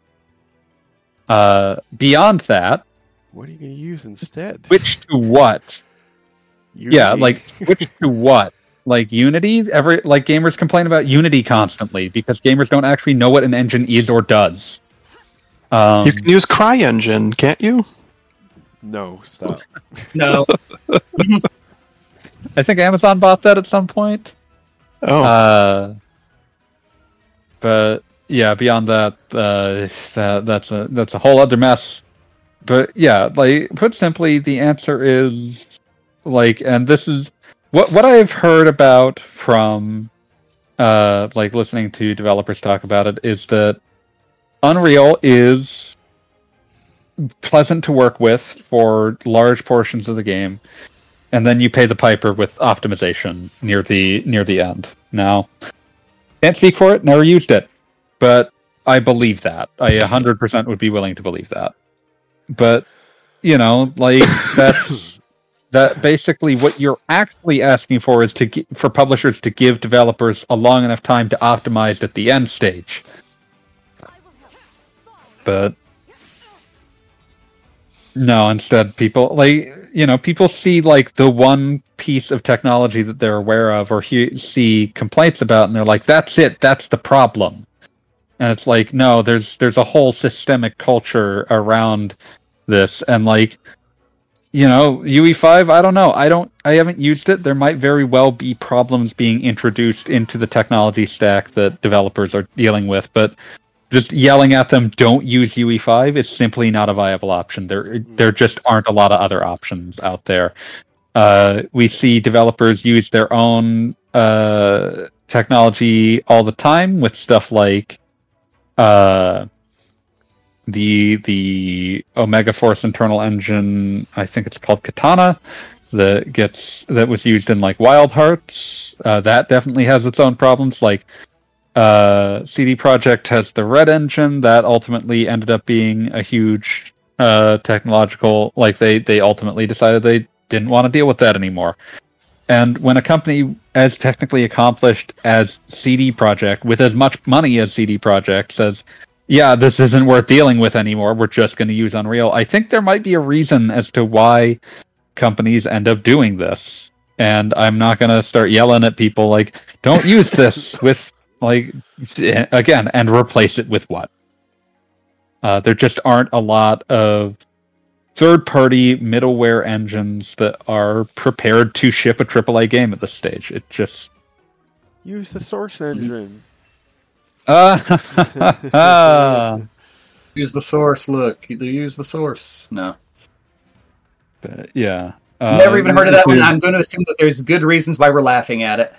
Uh, beyond that, What are you going to use instead? switch to what? Yeah, Unity? like switch to what? Like Unity? Every like gamers complain about Unity constantly because gamers don't actually know what an engine is or does. Um, You can use CryEngine, can't you? No, stop. No. I think Amazon bought that at some point. Oh, Uh, but yeah, beyond that, uh, that that's a that's a whole other mess. But yeah, like put simply, the answer is like, and this is what what I've heard about from uh like listening to developers talk about it is that Unreal is pleasant to work with for large portions of the game, and then you pay the piper with optimization near the near the end. Now, can't speak for it, never used it, but I believe that. I one hundred percent would be willing to believe that. But, you know, like, that's that basically what you're actually asking for is to gi- for publishers to give developers a long enough time to optimize at the end stage. But no, instead people like you know people see like the one piece of technology that they're aware of or he- see complaints about, and they're like, "That's it. That's the problem." And it's like, no, there's there's a whole systemic culture around this, and like, you know, U E five. I don't know. I don't. I haven't used it. There might very well be problems being introduced into the technology stack that developers are dealing with, but just yelling at them, "Don't use U E five," is simply not a viable option. There, there just aren't a lot of other options out there. Uh, we see developers use their own uh, technology all the time with stuff like uh, the the Omega Force internal engine. I think it's called Katana. That gets that was used in like Wild Hearts. Uh, that definitely has its own problems. Like uh, C D Projekt has the Red engine that ultimately ended up being a huge uh, technological. Like they they ultimately decided they didn't want to deal with that anymore. And when a company as technically accomplished as C D Projekt, with as much money as C D Projekt, says, yeah, this isn't worth dealing with anymore, we're just going to use Unreal, I think there might be a reason as to why companies end up doing this. And I'm not going to start yelling at people like, don't use this with, like, again, and replace it with what? Uh, there just aren't a lot of third-party middleware engines that are prepared to ship a triple A game at this stage. It just Use the source engine. Ah, Use the source. Look, you use the source. No, but, yeah. Uh, never even heard of that one. I'm going to assume that there's good reasons why we're laughing at it.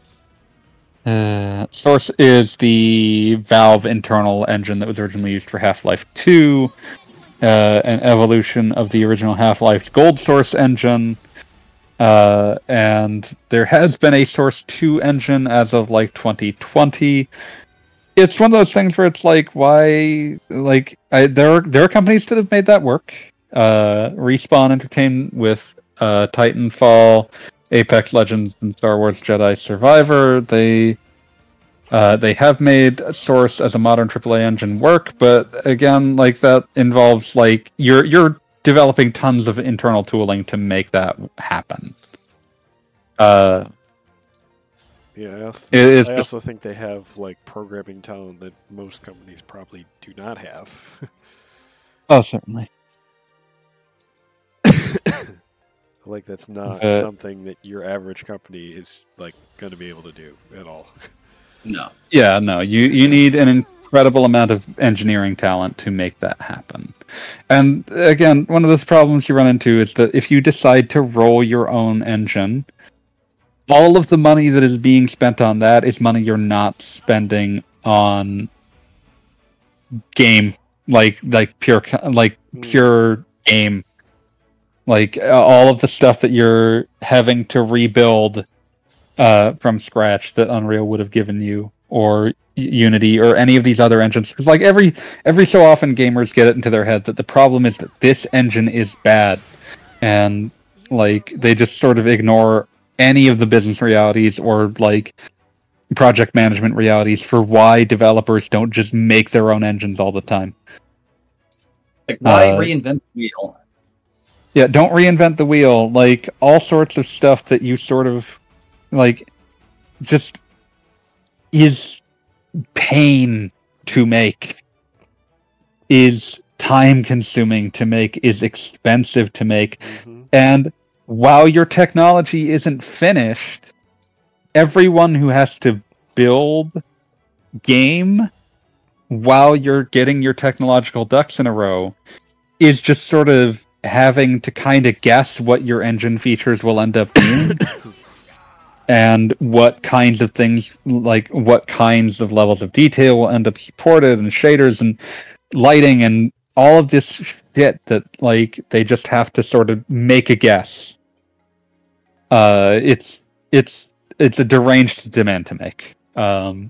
Uh, Source is the Valve internal engine that was originally used for Half-Life two, uh, an evolution of the original Half-Life's Gold Source engine, uh, and there has been a Source two engine as of like twenty twenty. It's one of those things where it's like, why? Like, I, there are there are companies that have made that work. Uh, Respawn Entertainment with uh, Titanfall, Apex Legends, and Star Wars Jedi Survivor. They uh, they have made Source as a modern triple A engine work, but again, like that involves like you're you're developing tons of internal tooling to make that happen. Uh, Yeah, I, also, It- it's I just- also think they have like programming talent that most companies probably do not have. oh, certainly. Like that's not Uh, something that your average company is like going to be able to do at all. No. Yeah, no, you, you need an incredible amount of engineering talent to make that happen. And again, one of those problems you run into is that if you decide to roll your own engine, all of the money that is being spent on that is money you're not spending on game, like like pure co- like pure game, like uh, all of the stuff that you're having to rebuild uh, from scratch that Unreal would have given you, or Unity, or any of these other engines. Because like every every so often, gamers get it into their head that the problem is that this engine is bad, and like they just sort of ignore any of the business realities or like project management realities for why developers don't just make their own engines all the time. Like, why Uh, reinvent the wheel? Yeah, don't reinvent the wheel. Like all sorts of stuff that you sort of like just is pain to make, is time consuming to make, is expensive to make. Mm-hmm. And while your technology isn't finished, everyone who has to build game while you're getting your technological ducks in a row is just sort of having to kind of guess what your engine features will end up being and what kinds of things, like what kinds of levels of detail will end up supported, and shaders and lighting and all of this shit that like they just have to sort of make a guess. Uh, it's it's it's a deranged demand to make. Um,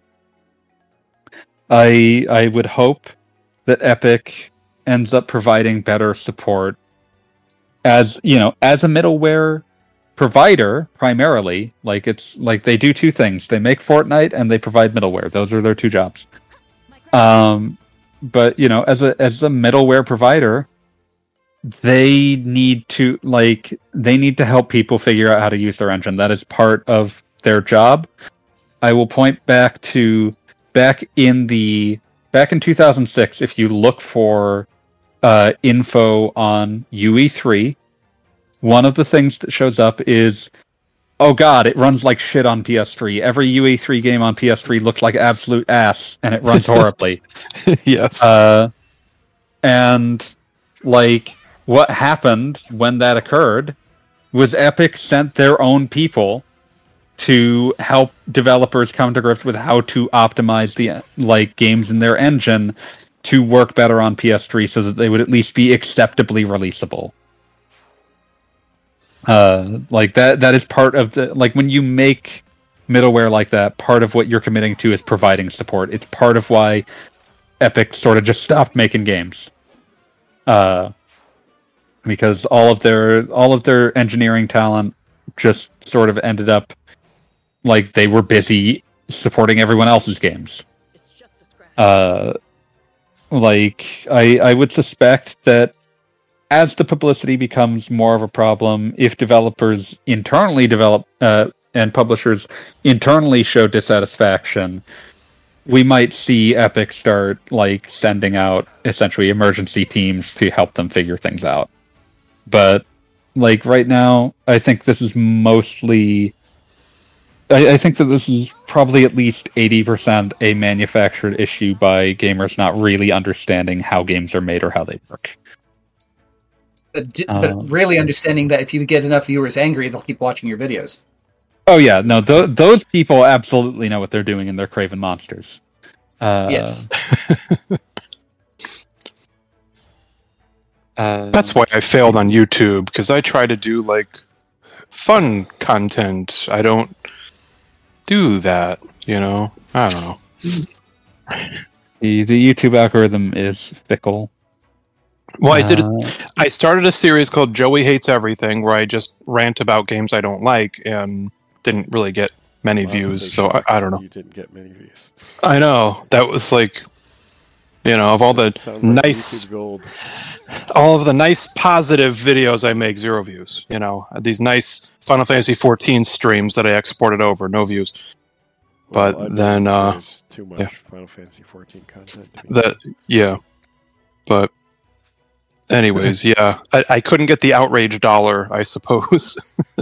I I would hope that Epic ends up providing better support as you know as a middleware provider primarily. Like it's like they do two things: they make Fortnite and they provide middleware. Those are their two jobs. Um, but you know, as a as a middleware provider, they need to like they need to help people figure out how to use their engine. That is part of their job. I will point back to back in the back in two thousand six. If you look for uh, info on U E three, one of the things that shows up is, oh god, it runs like shit on P S three. Every U E three game on P S three looks like absolute ass, and it runs horribly. Yes. Uh, and like what happened when that occurred was Epic sent their own people to help developers come to grips with how to optimize the like games in their engine to work better on P S three so that they would at least be acceptably releasable. Uh, like that that is part of the like when you make middleware like that, part of what you're committing to is providing support. It's part of why Epic sort of just stopped making games. Uh, because all of their all of their engineering talent just sort of ended up like they were busy supporting everyone else's games. Uh, like I I would suspect that as the publicity becomes more of a problem, if developers internally develop uh, and publishers internally show dissatisfaction, we might see Epic start like sending out essentially emergency teams to help them figure things out. But like right now, I think this is mostly I, I think that this is probably at least eighty percent a manufactured issue by gamers not really understanding how games are made or how they work. But, j- Um, but really understanding that if you get enough viewers angry, they'll keep watching your videos. Oh yeah, no, th- those people absolutely know what they're doing, and they're craven monsters. Uh, Yes. uh, That's why I failed on YouTube, because I try to do like fun content. I don't do that, you know. I don't know. the the YouTube algorithm is fickle. Well, I did. Uh, I started a series called Joey Hates Everything, where I just rant about games I don't like, and didn't really get many Well, views. say So I, Sharks, I don't know. You didn't get many views. I know that was like, you know, of all the That sounds like nice, YouTube gold. all of the nice positive videos I make, zero views. You know, these nice Final Fantasy fourteen streams that I exported over, no views. But Well, I know then, uh, there's too much yeah. Final Fantasy fourteen content. To be That yeah, but anyways, yeah, I, I couldn't get the outrage dollar, I suppose.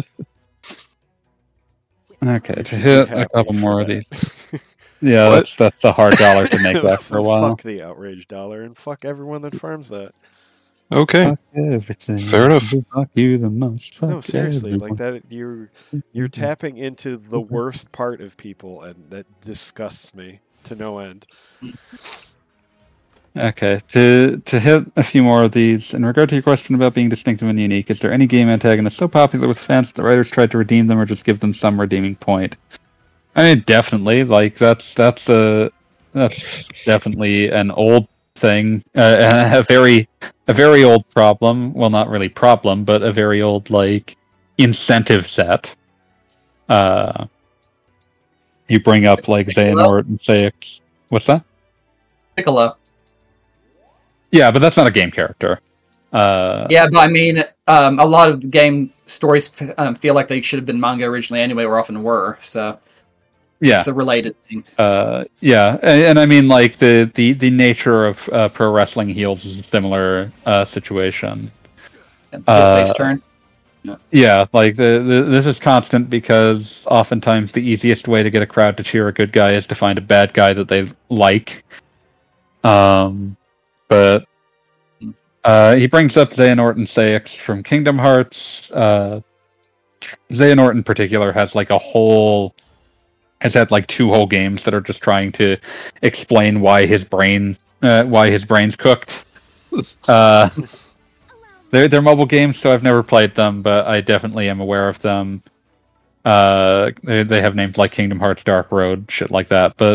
okay, You to should be hit a happy couple for more of that. these. Yeah, What? that's that's a hard dollar to make that for a while. Fuck the outrage dollar and fuck everyone that farms that. Okay, Fuck everything. Fair enough. Fuck you the most. Fuck No, seriously, everyone. like that. You're you're tapping into the worst part of people, and that disgusts me to no end. Okay, to to hit a few more of these, in regard to your question about being distinctive and unique, is there any game antagonist so popular with fans that the writers tried to redeem them or just give them some redeeming point? I mean, definitely. Like that's that's a that's definitely an old thing, uh, a very a very old problem. Well, not really problem, but a very old like incentive set. Uh, you bring up like Xehanort and Sayx. What's that? Piccolo. Yeah, but that's not a game character. Uh, Yeah, but I mean, um, a lot of game stories f- um, feel like they should have been manga originally anyway, or often were. So yeah, it's a related thing. uh, yeah, and, and I mean, like the the the nature of uh, pro wrestling heels is a similar uh, situation. And Uh, face turn. Yeah, like the, the this is constant because oftentimes the easiest way to get a crowd to cheer a good guy is to find a bad guy that they like. Um, but uh, he brings up Xehanort and Sayx from Kingdom Hearts. Uh, Xehanort in particular has like a whole has had like two whole games that are just trying to explain why his brain uh, why his brain's cooked. Uh, They're, they're mobile games, so I've never played them, but I definitely am aware of them. Uh, they, they have names like Kingdom Hearts Dark Road, shit like that. But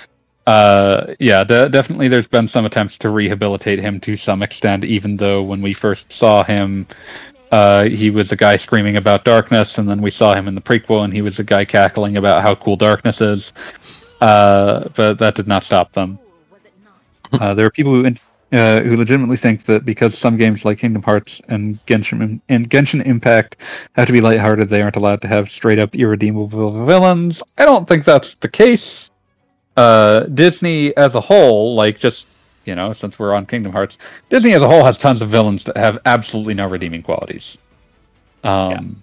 uh, yeah, de- definitely there's been some attempts to rehabilitate him to some extent, even though when we first saw him, uh, he was a guy screaming about darkness, and then we saw him in the prequel, and he was a guy cackling about how cool darkness is. Uh, but that did not stop them. Was it not? Uh, there are people who... In- Uh, who legitimately think that because some games like Kingdom Hearts and Genshin and Genshin Impact have to be lighthearted, they aren't allowed to have straight up irredeemable villains. I don't think that's the case. Uh, Disney as a whole, like just you know, since we're on Kingdom Hearts, Disney as a whole has tons of villains that have absolutely no redeeming qualities. Um,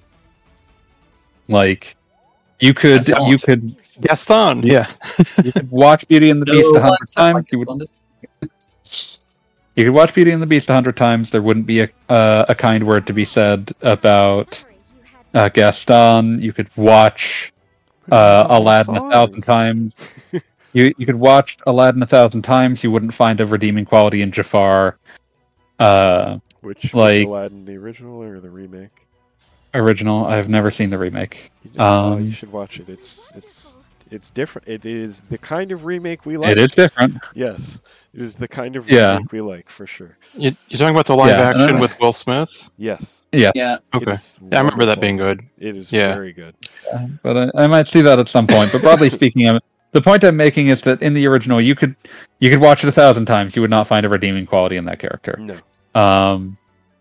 like you could That's you awesome. could Gaston. Yeah. you could watch Beauty and the Beast a No, hundred it's not times. like You this would one. You could watch Beauty and the Beast a hundred times. There wouldn't be a uh, a kind word to be said about Sorry, you had uh, Gaston. You could watch uh, Aladdin a thousand times. You you could watch Aladdin a thousand times. You wouldn't find a redeeming quality in Jafar. Uh, Which like- was Aladdin, the original or the remake? original. I've never seen the remake. You, did- oh, Um, you should watch it. It's it's it's different. It is the kind of remake we like. It is different. Yes, it is the kind of Yeah. remake we like for sure. You, you're talking about the live Yeah, action uh, with Will Smith? Yes. Yeah, Yeah. it Okay. is Yeah, I remember that wonderful. being good. It is Yeah. very good. but I, I might see that at some point. But broadly speaking, I the point I'm making is that in the original, you could you could watch it a thousand times. You would not find a redeeming quality in that character. No. Um,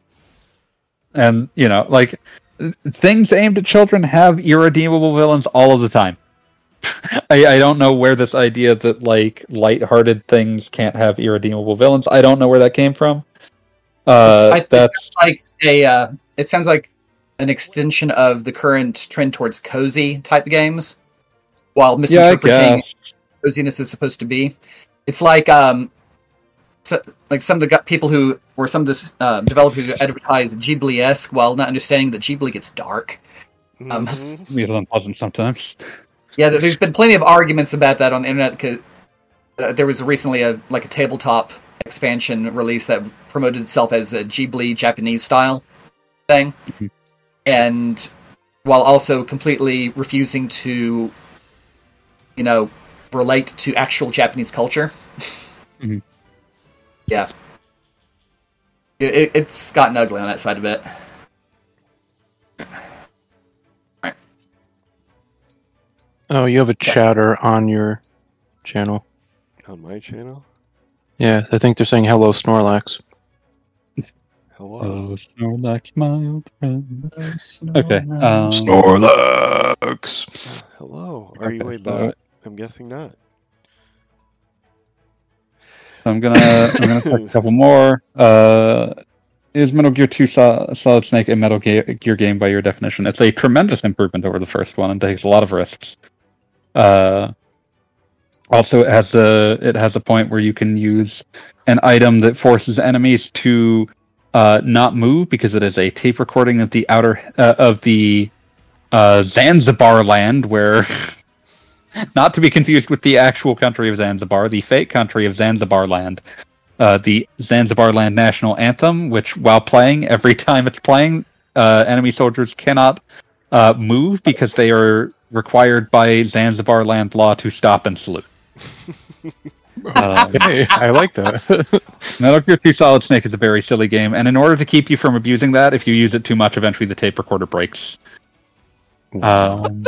and you know, like things aimed at children have irredeemable villains all of the time. I, I don't know where this idea that like lighthearted things can't have irredeemable villains. I don't know where that came from. Uh, It's- I- it that's sounds like a. Uh, it sounds like an extension of the current trend towards cozy type games, while Yeah, I misinterpreting guess. coziness is supposed to be. It's like um, so, like some of the gu- people who or some of the um, developers who advertise Ghibli-esque while not understanding that Ghibli gets dark. Um, Mhm. It's a little unpleasant sometimes. Yeah, there's been plenty of arguments about that on the internet because uh, there was recently a like a tabletop expansion release that promoted itself as a Ghibli Japanese style thing, Mhm. and while also completely refusing to, you know, relate to actual Japanese culture. Mhm. Yeah, it, it, it's gotten ugly on that side of it. Oh, you have a chatter on your channel. On my channel? Yeah, I think they're saying hello, Snorlax. Hello. Oh, Snorlax, my old friend. Okay. Um, Snorlax. Uh, hello. Are you Okay, a so- bot? I'm guessing not. I'm gonna I'm gonna take a couple more. Uh, is Metal Gear two Sol- Solid Snake a Metal Gear, Gear game by your definition? It's a tremendous improvement over the first one and takes a lot of risks. Uh, also, it has a it has a point where you can use an item that forces enemies to uh, not move because it is a tape recording of the outer uh, of the uh, Zanzibar land, where not to be confused with the actual country of Zanzibar, the fake country of Zanzibar land. Uh, the Zanzibar Land National Anthem, which while playing, every time it's playing, uh, enemy soldiers cannot uh, move because they are required by Zanzibar land law to stop and salute. Um, Hey, I like that. Metal Gear two Solid Snake is a very silly game, and in order to keep you from abusing that, if you use it too much, eventually the tape recorder breaks. Um,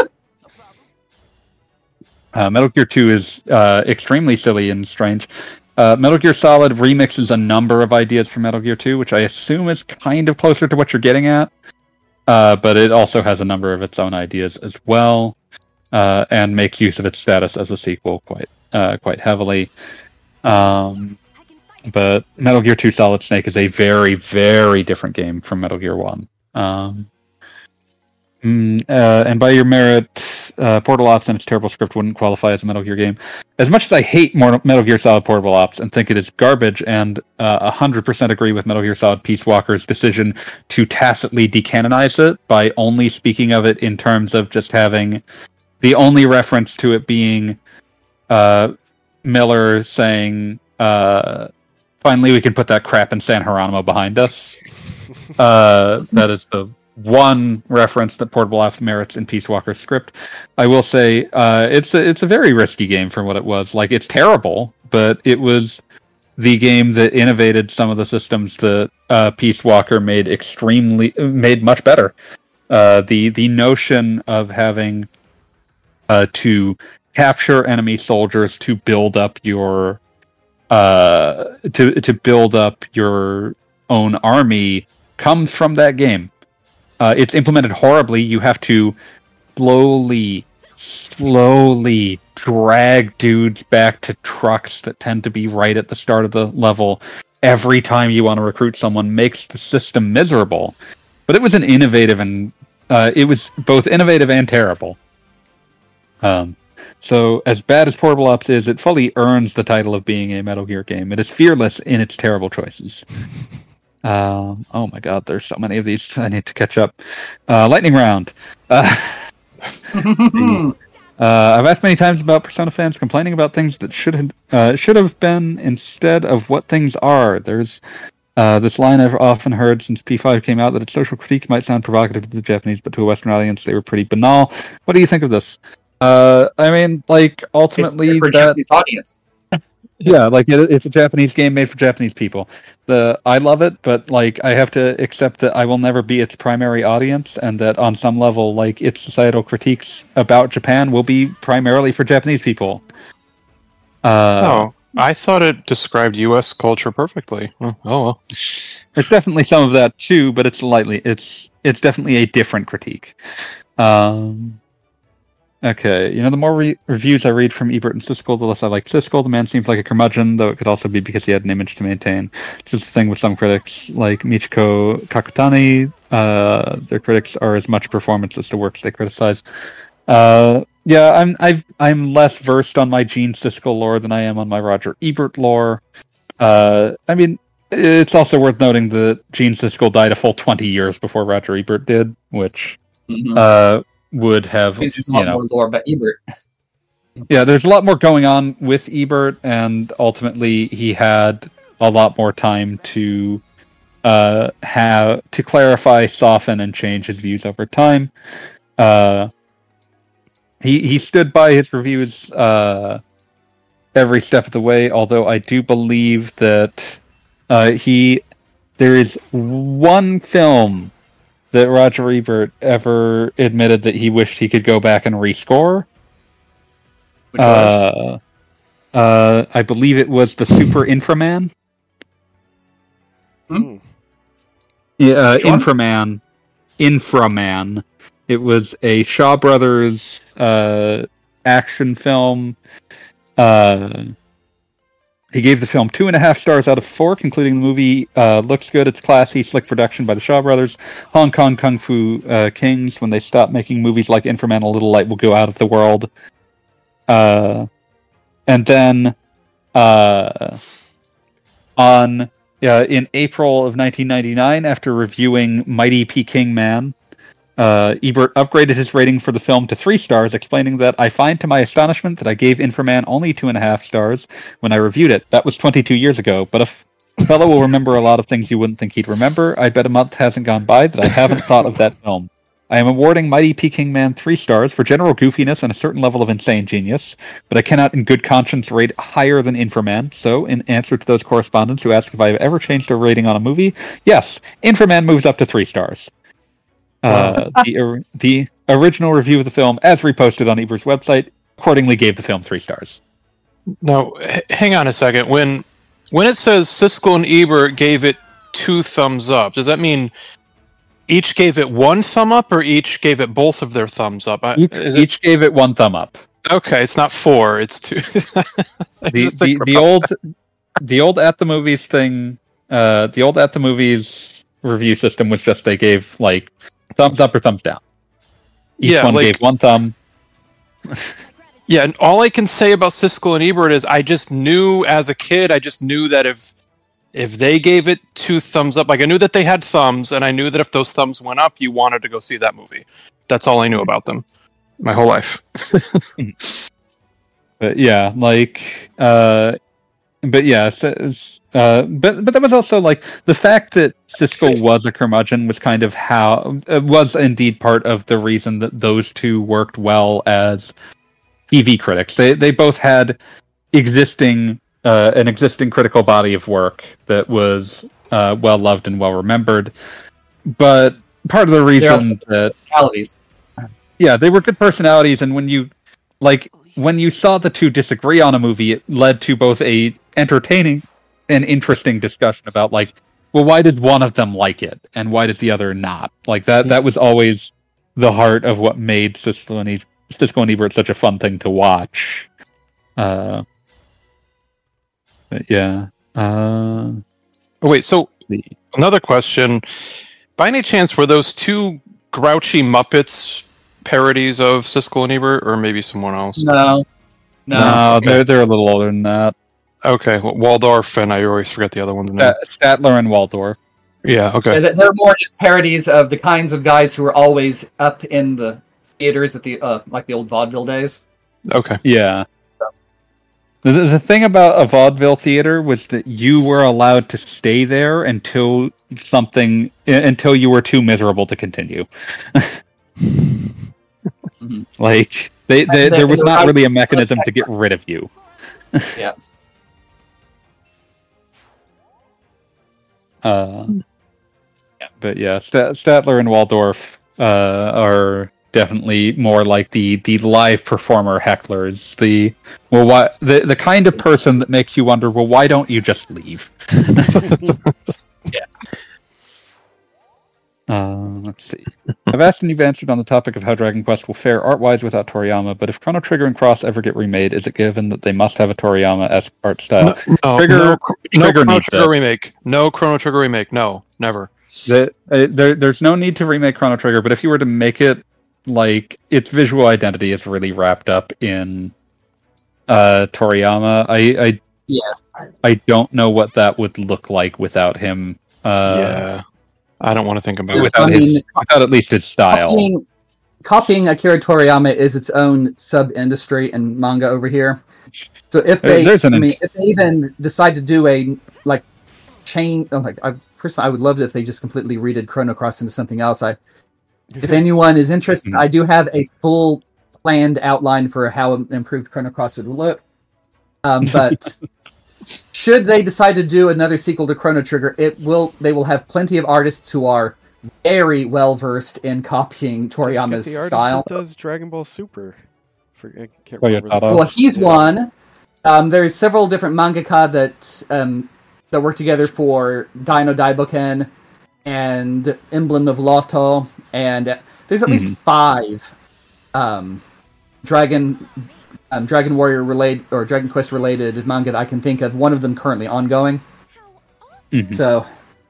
uh, Metal Gear two is uh, extremely silly and strange. Uh, Metal Gear Solid remixes a number of ideas from Metal Gear two, which I assume is kind of closer to what you're getting at, uh, but it also has a number of its own ideas as well, uh, and makes use of its status as a sequel quite uh, quite heavily. Um, but Metal Gear two Solid Snake is a very, very different game from Metal Gear one. Um, mm, uh, and by your merit, uh, Portal Ops and its terrible script wouldn't qualify as a Metal Gear game. As much as I hate more Metal Gear Solid Portable Ops and think it is garbage, and uh, one hundred percent agree with Metal Gear Solid Peace Walker's decision to tacitly decanonize it by only speaking of it in terms of just having the only reference to it being uh, Miller saying, uh, finally we can put that crap in San Geronimo behind us. Uh, that is the one reference that Portable Ops merits in Peace Walker's script. I will say uh, it's a, it's a very risky game for what it was. Like, it's terrible, but it was the game that innovated some of the systems that uh, Peace Walker made extremely made much better. Uh, the the notion of having uh, to capture enemy soldiers to build up your uh, to to build up your own army comes from that game. Uh, it's implemented horribly. You have to slowly, slowly drag dudes back to trucks that tend to be right at the start of the level every time you want to recruit someone. Makes the system miserable. But it was an innovative and uh, it was both innovative and terrible. Um, so as bad as Portable Ops is, it fully earns the title of being a Metal Gear game. It is fearless in its terrible choices. Um, oh my god, there's so many of these. I need to catch up. Uh, lightning round. Uh, uh, I've asked many times about Persona fans complaining about things that should have uh, should have been instead of what things are. There's uh, this line I've often heard since P five came out that its social critiques might sound provocative to the Japanese, but to a Western audience, they were pretty banal. What do you think of this? Uh, I mean, like, ultimately, it's for a that, Japanese audience. yeah, like it, it's a Japanese game made for Japanese people. The I love it, but like I have to accept that I will never be its primary audience, and that on some level, like its societal critiques about Japan will be primarily for Japanese people. Uh, Oh, I thought it described U S culture perfectly. Well, oh well. There's definitely some of that too, but it's lightly it's it's definitely a different critique. Um, Okay, you know, the more re- reviews I read from Ebert and Siskel, the less I like Siskel. The man seems like a curmudgeon, though it could also be because he had an image to maintain. It's just the thing with some critics, like Michiko Kakutani. Uh, their critics are as much performance as the works they criticize. Uh, yeah, I'm I've I'm less versed on my Gene Siskel lore than I am on my Roger Ebert lore. Uh, I mean, it's also worth noting that Gene Siskel died a full twenty years before Roger Ebert did, which Mm-hmm. uh, would have This is a you lot know more lore about Ebert. yeah, there's a lot more going on with Ebert, and ultimately he had a lot more time to uh, have to clarify, soften, and change his views over time. Uh, he he stood by his reviews uh, every step of the way. Although I do believe that uh, he there is one film that Roger Ebert ever admitted that he wished he could go back and rescore. Which was? Uh, uh, I believe it was the Super Inframan. Hmm. Yeah, uh, Which one? Inframan. Inframan. It was a Shaw Brothers uh, action film. Uh, he gave the film two and a half stars out of four, concluding the movie uh, looks good, it's classy, slick production by the Shaw Brothers. Hong Kong Kung Fu uh, Kings, when they stop making movies like Inframan, a little light will go out of the world. Uh, and then uh, on uh, in April of nineteen ninety-nine, after reviewing Mighty Peking Man, uh, Ebert upgraded his rating for the film to three stars, explaining that I find to my astonishment that I gave Inframan only two and a half stars when I reviewed it. That was twenty-two years ago, but if a fellow will remember a lot of things you wouldn't think he'd remember, I bet a month hasn't gone by that I haven't thought of that film. I am awarding Mighty Peking Man three stars for general goofiness and a certain level of insane genius, but I cannot in good conscience rate higher than Inframan, so in answer to those correspondents who ask if I have ever changed a rating on a movie, yes, Inframan moves up to three stars. Uh, the, or- the original review of the film, as reposted on Ebert's website, accordingly gave the film three stars. Now, h- hang on a second. When when it says Siskel and Ebert gave it two thumbs up, does that mean each gave it one thumb up, or each gave it both of their thumbs up? I- Each, is it- each gave it one thumb up. okay, it's not four; it's two. I The just the, think the about- old the old at the movies thing, uh, the old at the movies review system was just they gave like thumbs up or thumbs down. Each Yeah, one like- gave one thumb. Yeah, and all I can say about Siskel and Ebert is I just knew as a kid, I just knew that if if they gave it two thumbs up, like I knew that they had thumbs, and I knew that if those thumbs went up, you wanted to go see that movie. That's all I knew about them my whole life. But yeah, like, uh, but yeah, so, uh, but but that was also like the fact that Siskel was a curmudgeon was kind of how uh, was indeed part of the reason that those two worked well as T V critics. They they both had existing uh, an existing critical body of work that was uh, well loved and well remembered. But part of the They're reason also that personalities. yeah, they were good personalities, and when you like when you saw the two disagree on a movie, it led to both a entertaining and interesting discussion about like, well, why did one of them like it, and why does the other not? Like that that was always the heart of what made Siskel and, e- Siskel and Ebert such a fun thing to watch. Uh, but yeah. Uh, Oh, wait, so the, another question. By any chance, were those two grouchy Muppets parodies of Siskel and Ebert, or maybe someone else? No. No. no, okay. they're they're a little older than that. Okay, well, Waldorf, and I always forget the other one's name. Uh, Statler and Waldorf. Yeah, okay. They're they're more just parodies of the kinds of guys who were always up in the theaters at the uh, like the old vaudeville days. Okay. Yeah. The, the thing about a vaudeville theater was that you were allowed to stay there until something until you were too miserable to continue. Mhm. Like they, they And the- there was and the not really a guys- mechanism to get rid of you. Yeah. Uh, but yeah, St- Statler and Waldorf uh, are definitely more like the, the live performer hecklers. The well, why the the kind of person that makes you wonder, well, why don't you just leave? Yeah. Uh, let's see. I've asked and you've answered on the topic of how Dragon Quest will fare art-wise without Toriyama, but if Chrono Trigger and Cross ever get remade, is it given that they must have a Toriyama-esque art style? No, Trigger- no, no Trigger Chrono needs Trigger it. remake. No Chrono Trigger remake. No, never. The, uh, there, there's no need to remake Chrono Trigger, but if you were to make it like its visual identity is really wrapped up in uh, Toriyama. I, I Yes. I don't know what that would look like without him. Uh, yeah, I don't want to think about it. without I his, mean, without at least his style. Copying, copying Akira Toriyama is its own sub-industry in manga over here. So if There- they, there's an I mean, int- if they even decide to do a like chain, oh, like I, personally, I would love it if they just completely redid Chrono Cross into something else. I, if anyone is interested, Mhm. I do have a full planned outline for how an improved Chrono Cross would look. Um, but should they decide to do another sequel to Chrono Trigger, it will. They will have plenty of artists who are very well versed in copying Just get Toriyama's the artist that style. does Dragon Ball Super. For, I can't Oh, yeah, remember his Tata. name. Well, he's Yeah. one. Um, there's several different mangaka that um, that work together for Dino Daiboken and Emblem of Loto, and uh, there's at least Mhm. five um, Dragon um, Dragon Warrior related or Dragon Quest related manga that I can think of. One of them currently ongoing. Mhm. So,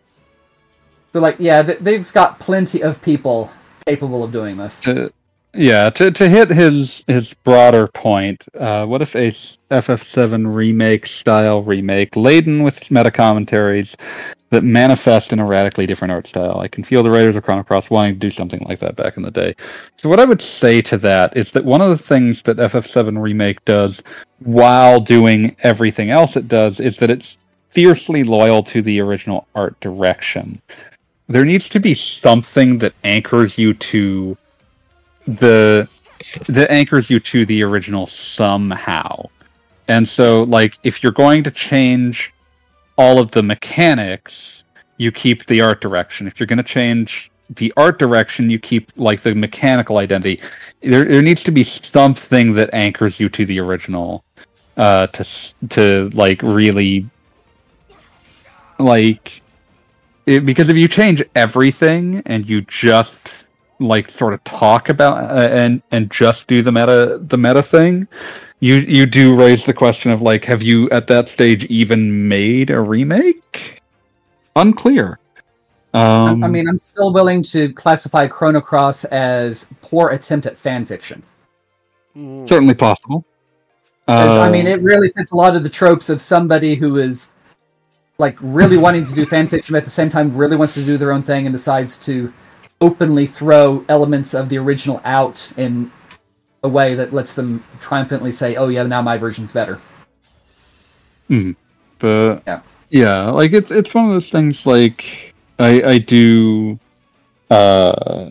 so like, yeah, th- they've got plenty of people capable of doing this. to yeah to to hit his his broader point, uh, what if a F F seven remake style remake laden with meta commentaries that manifest in a radically different art style? I can feel the writers of Chrono Cross wanting to do something like that back in the day. So what I would say to that is that one of the things that F F seven remake does while doing everything else it does is that it's fiercely loyal to the original art direction. There needs to be something that anchors you to the that anchors you to the original somehow. And so, like, if you're going to change all of the mechanics, you keep the art direction. If you're going to change the art direction, you keep like the mechanical identity. There, there needs to be something that anchors you to the original, uh, to s- to like really like it, because if you change everything and you just like sort of talk about uh, and and just do the meta the meta thing, you you do raise the question of like, have you at that stage even made a remake? Unclear. Um, I mean, I'm still willing to classify Chrono Cross as poor attempt at fan fiction. Mm. certainly possible. 'Cause, I mean, Uh, it really fits a lot of the tropes of somebody who is like really wanting to do fan fiction, but at the same time really wants to do their own thing and decides to openly throw elements of the original out in a way that lets them triumphantly say, "Oh yeah, now my version's better." but Yeah. yeah, like it's it's one of those things. Like I I do, uh,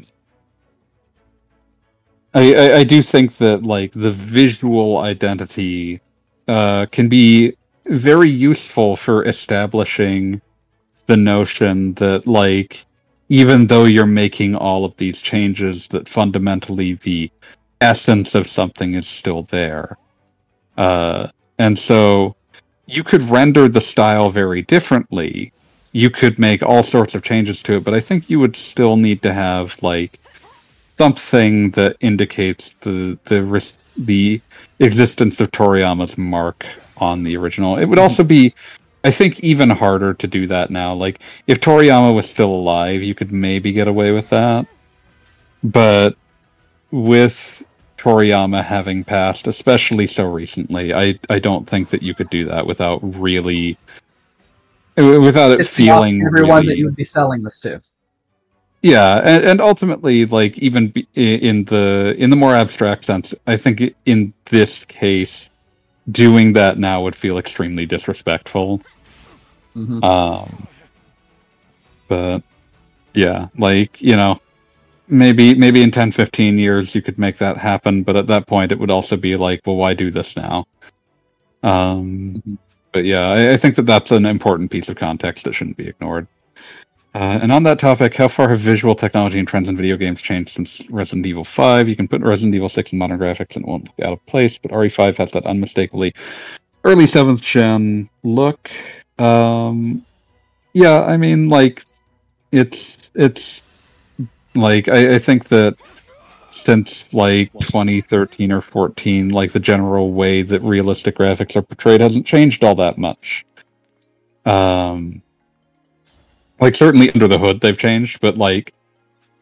I, I I do think that like the visual identity, uh, can be very useful for establishing the notion that like even though you're making all of these changes, that fundamentally the essence of something is still there. Uh, and so you could render the style very differently. You could make all sorts of changes to it, but I think you would still need to have like something that indicates the the ris- the existence of Toriyama's mark on the original. It would also be, I think, even harder to do that now. Like if Toriyama was still alive, you could maybe get away with that. But with Toriyama having passed, especially so recently, I, I don't think that you could do that without really, without it It's feeling not everyone really, that you would be selling this to. yeah, and, and ultimately, like even be, in the in the more abstract sense, I think in this case, doing that now would feel extremely disrespectful. Mhm. Um, but yeah, like you know, maybe maybe in ten, fifteen years you could make that happen, but at that point it would also be like, well, why do this now? Um, Mhm. but yeah, I, I think that that's an important piece of context that shouldn't be ignored. Uh, and on that topic, how far have visual technology and trends in video games changed since Resident Evil five? You can put Resident Evil six in modern graphics and it won't look out of place, but R E five has that unmistakably early seventh gen look. Um, yeah, I mean, like, it's, it's, like, I, I think that since, like, twenty thirteen or fourteen, like, the general way that realistic graphics are portrayed hasn't changed all that much. Um... Like, certainly under the hood they've changed, but, like,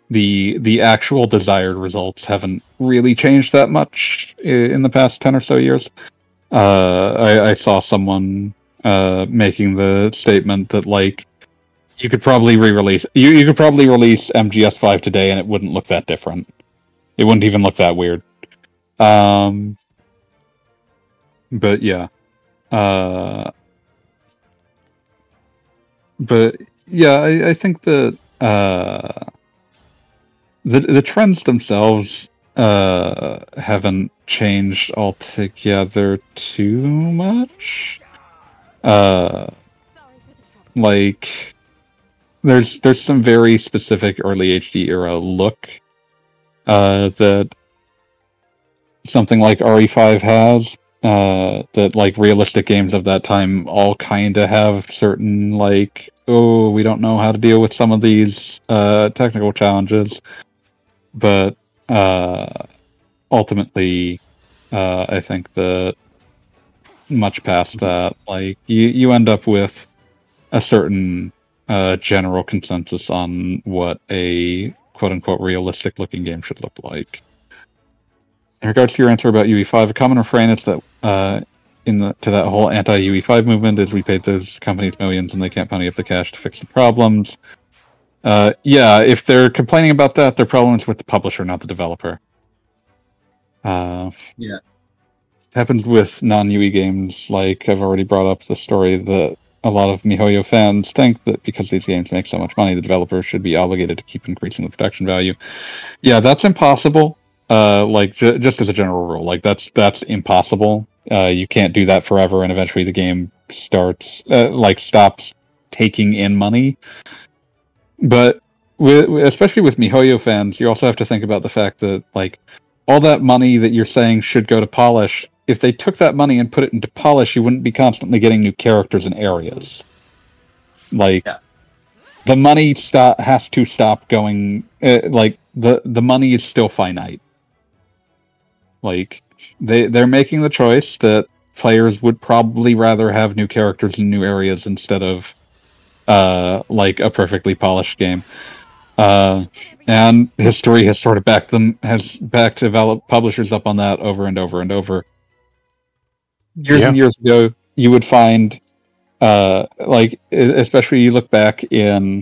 the the actual desired results haven't really changed that much in the past ten or so years. Uh, I, I saw someone uh, making the statement that like you could probably re-release you you could probably release M G S five today and it wouldn't look that different. It wouldn't even look that weird. Um, but yeah, uh, but yeah, I, I think that uh, the the trends themselves uh, haven't changed altogether too much. Uh, like there's there's some very specific early H D era look uh, that something like R E five has. Uh, that like realistic games of that time all kind of have certain like, oh, we don't know how to deal with some of these uh, technical challenges, but uh, ultimately, uh, I think that much past that, like you you end up with a certain uh, general consensus on what a quote unquote realistic looking game should look like. In regards to your answer about U E five, a common refrain is that uh, in the to that whole anti-U E five movement is we paid those companies millions and they can't pony up the cash to fix the problems. Uh, yeah, if they're complaining about that, their problem is with the publisher, not the developer. Uh, Yeah. happens with non-U E games. Like I've already brought up the story that a lot of MiHoYo fans think that because these games make so much money, the developers should be obligated to keep increasing the production value. Yeah, that's impossible. Uh, like ju- just as a general rule, like that's that's impossible. Uh, you can't do that forever, and eventually the game starts uh, like stops taking in money. But with, especially with MiHoYo fans, you also have to think about the fact that like all that money that you're saying should go to polish. If they took that money and put it into polish, you wouldn't be constantly getting new characters and areas. Like Yeah. the money stop has to stop going. Uh, like the the money is still finite. Like they they're making the choice that players would probably rather have new characters and new areas instead of uh, like a perfectly polished game. Uh, and history has sort of backed them has backed develop publishers up on that over and over and over. Years Yeah. and years ago, you would find uh, like especially you look back in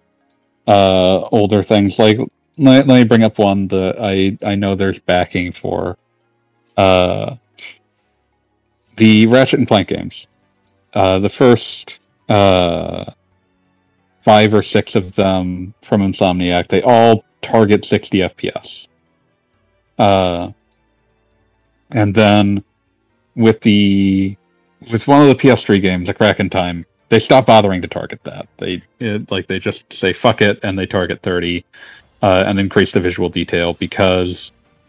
uh, older things. Like let, let me bring up one that I I know there's backing for. Uh, the Ratchet and Clank games. Uh, the first uh, five or six of them from Insomniac, they all target sixty F P S. Uh, and then with the with one of the P S three games, A Crack in Time, they stop bothering to target that. They it, like they just say fuck it and they target thirty uh, and increase the visual detail because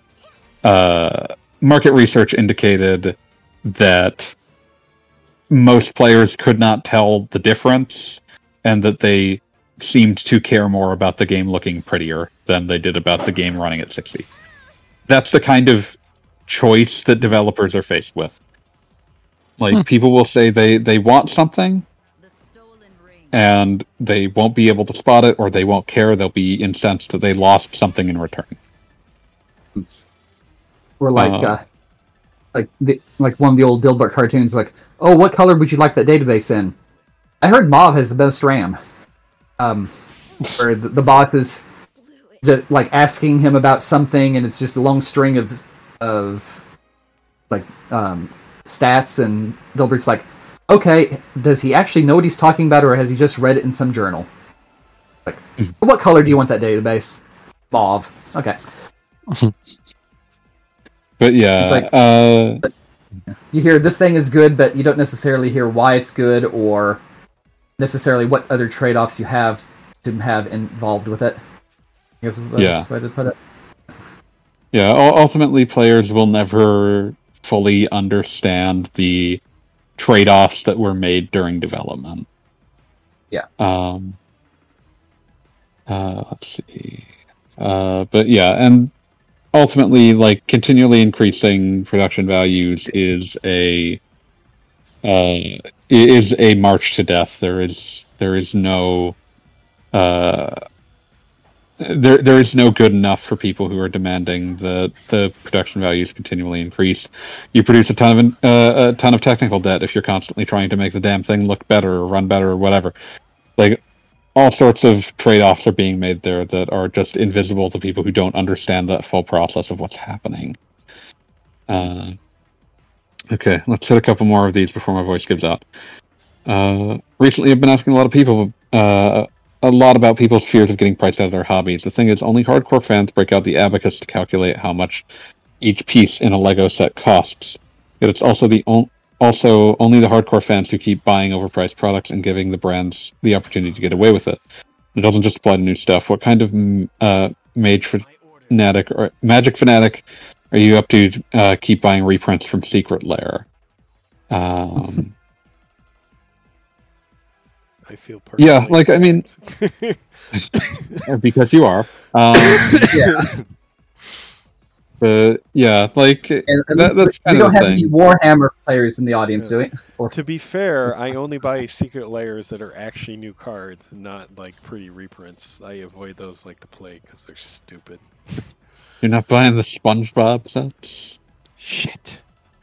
uh, market research indicated that most players could not tell the difference and that they seemed to care more about the game looking prettier than they did about the game running at sixty. That's the kind of choice that developers are faced with. Like, Hmm. people will say they, they want something, and they won't be able to spot it, or they won't care. They'll be incensed that they lost something in return. Or like, Uh, uh, like the like one of the old Dilbert cartoons, like, oh, what color would you like that database in? I heard Mauve has the most RAM. Um, where the, the boss is just, like asking him about something, and it's just a long string of of like um, stats, and Dilbert's like, okay, does he actually know what he's talking about, or has he just read it in some journal? Like, what color do you want that database? Mauve. Okay. But yeah, It's like- uh, You hear this thing is good, but you don't necessarily hear why it's good, or necessarily what other trade-offs you have to have involved with it. I guess is the Yeah. best way to put it. yeah. u- Ultimately, players will never fully understand the trade-offs that were made during development. Yeah. Um. Uh, let's see. Uh, but yeah, and ultimately, like continually increasing production values is a uh, is a march to death. There is there is no uh, there there is no good enough for people who are demanding that the production values continually increase. You produce a ton of uh, a ton of technical debt if you're constantly trying to make the damn thing look better or run better or whatever. Like, all sorts of trade-offs are being made there that are just invisible to people who don't understand that full process of what's happening. Uh, okay, let's hit a couple more of these before my voice gives out. Uh, recently, I've been asking a lot of people, uh, a lot about people's fears of getting priced out of their hobbies. The thing is, only hardcore fans break out the abacus to calculate how much each piece in a Lego set costs. Yet it's also the on- also only the hardcore fans who keep buying overpriced products and giving the brands the opportunity to get away with it. It doesn't just apply to new stuff. What kind of uh, mage fanatic or magic fanatic are you up to? Uh, keep buying reprints from Secret Lair. Um. I feel personally Yeah, like, I mean, because you are. Um, Yeah. But yeah, like And, and that, that's we kind don't of the have thing. any Warhammer players in the audience, do we? Or To be fair, I only buy secret layers that are actually new cards, not like pretty reprints. I avoid those like the plague because they're stupid. You're not buying the SpongeBob sets? Shit.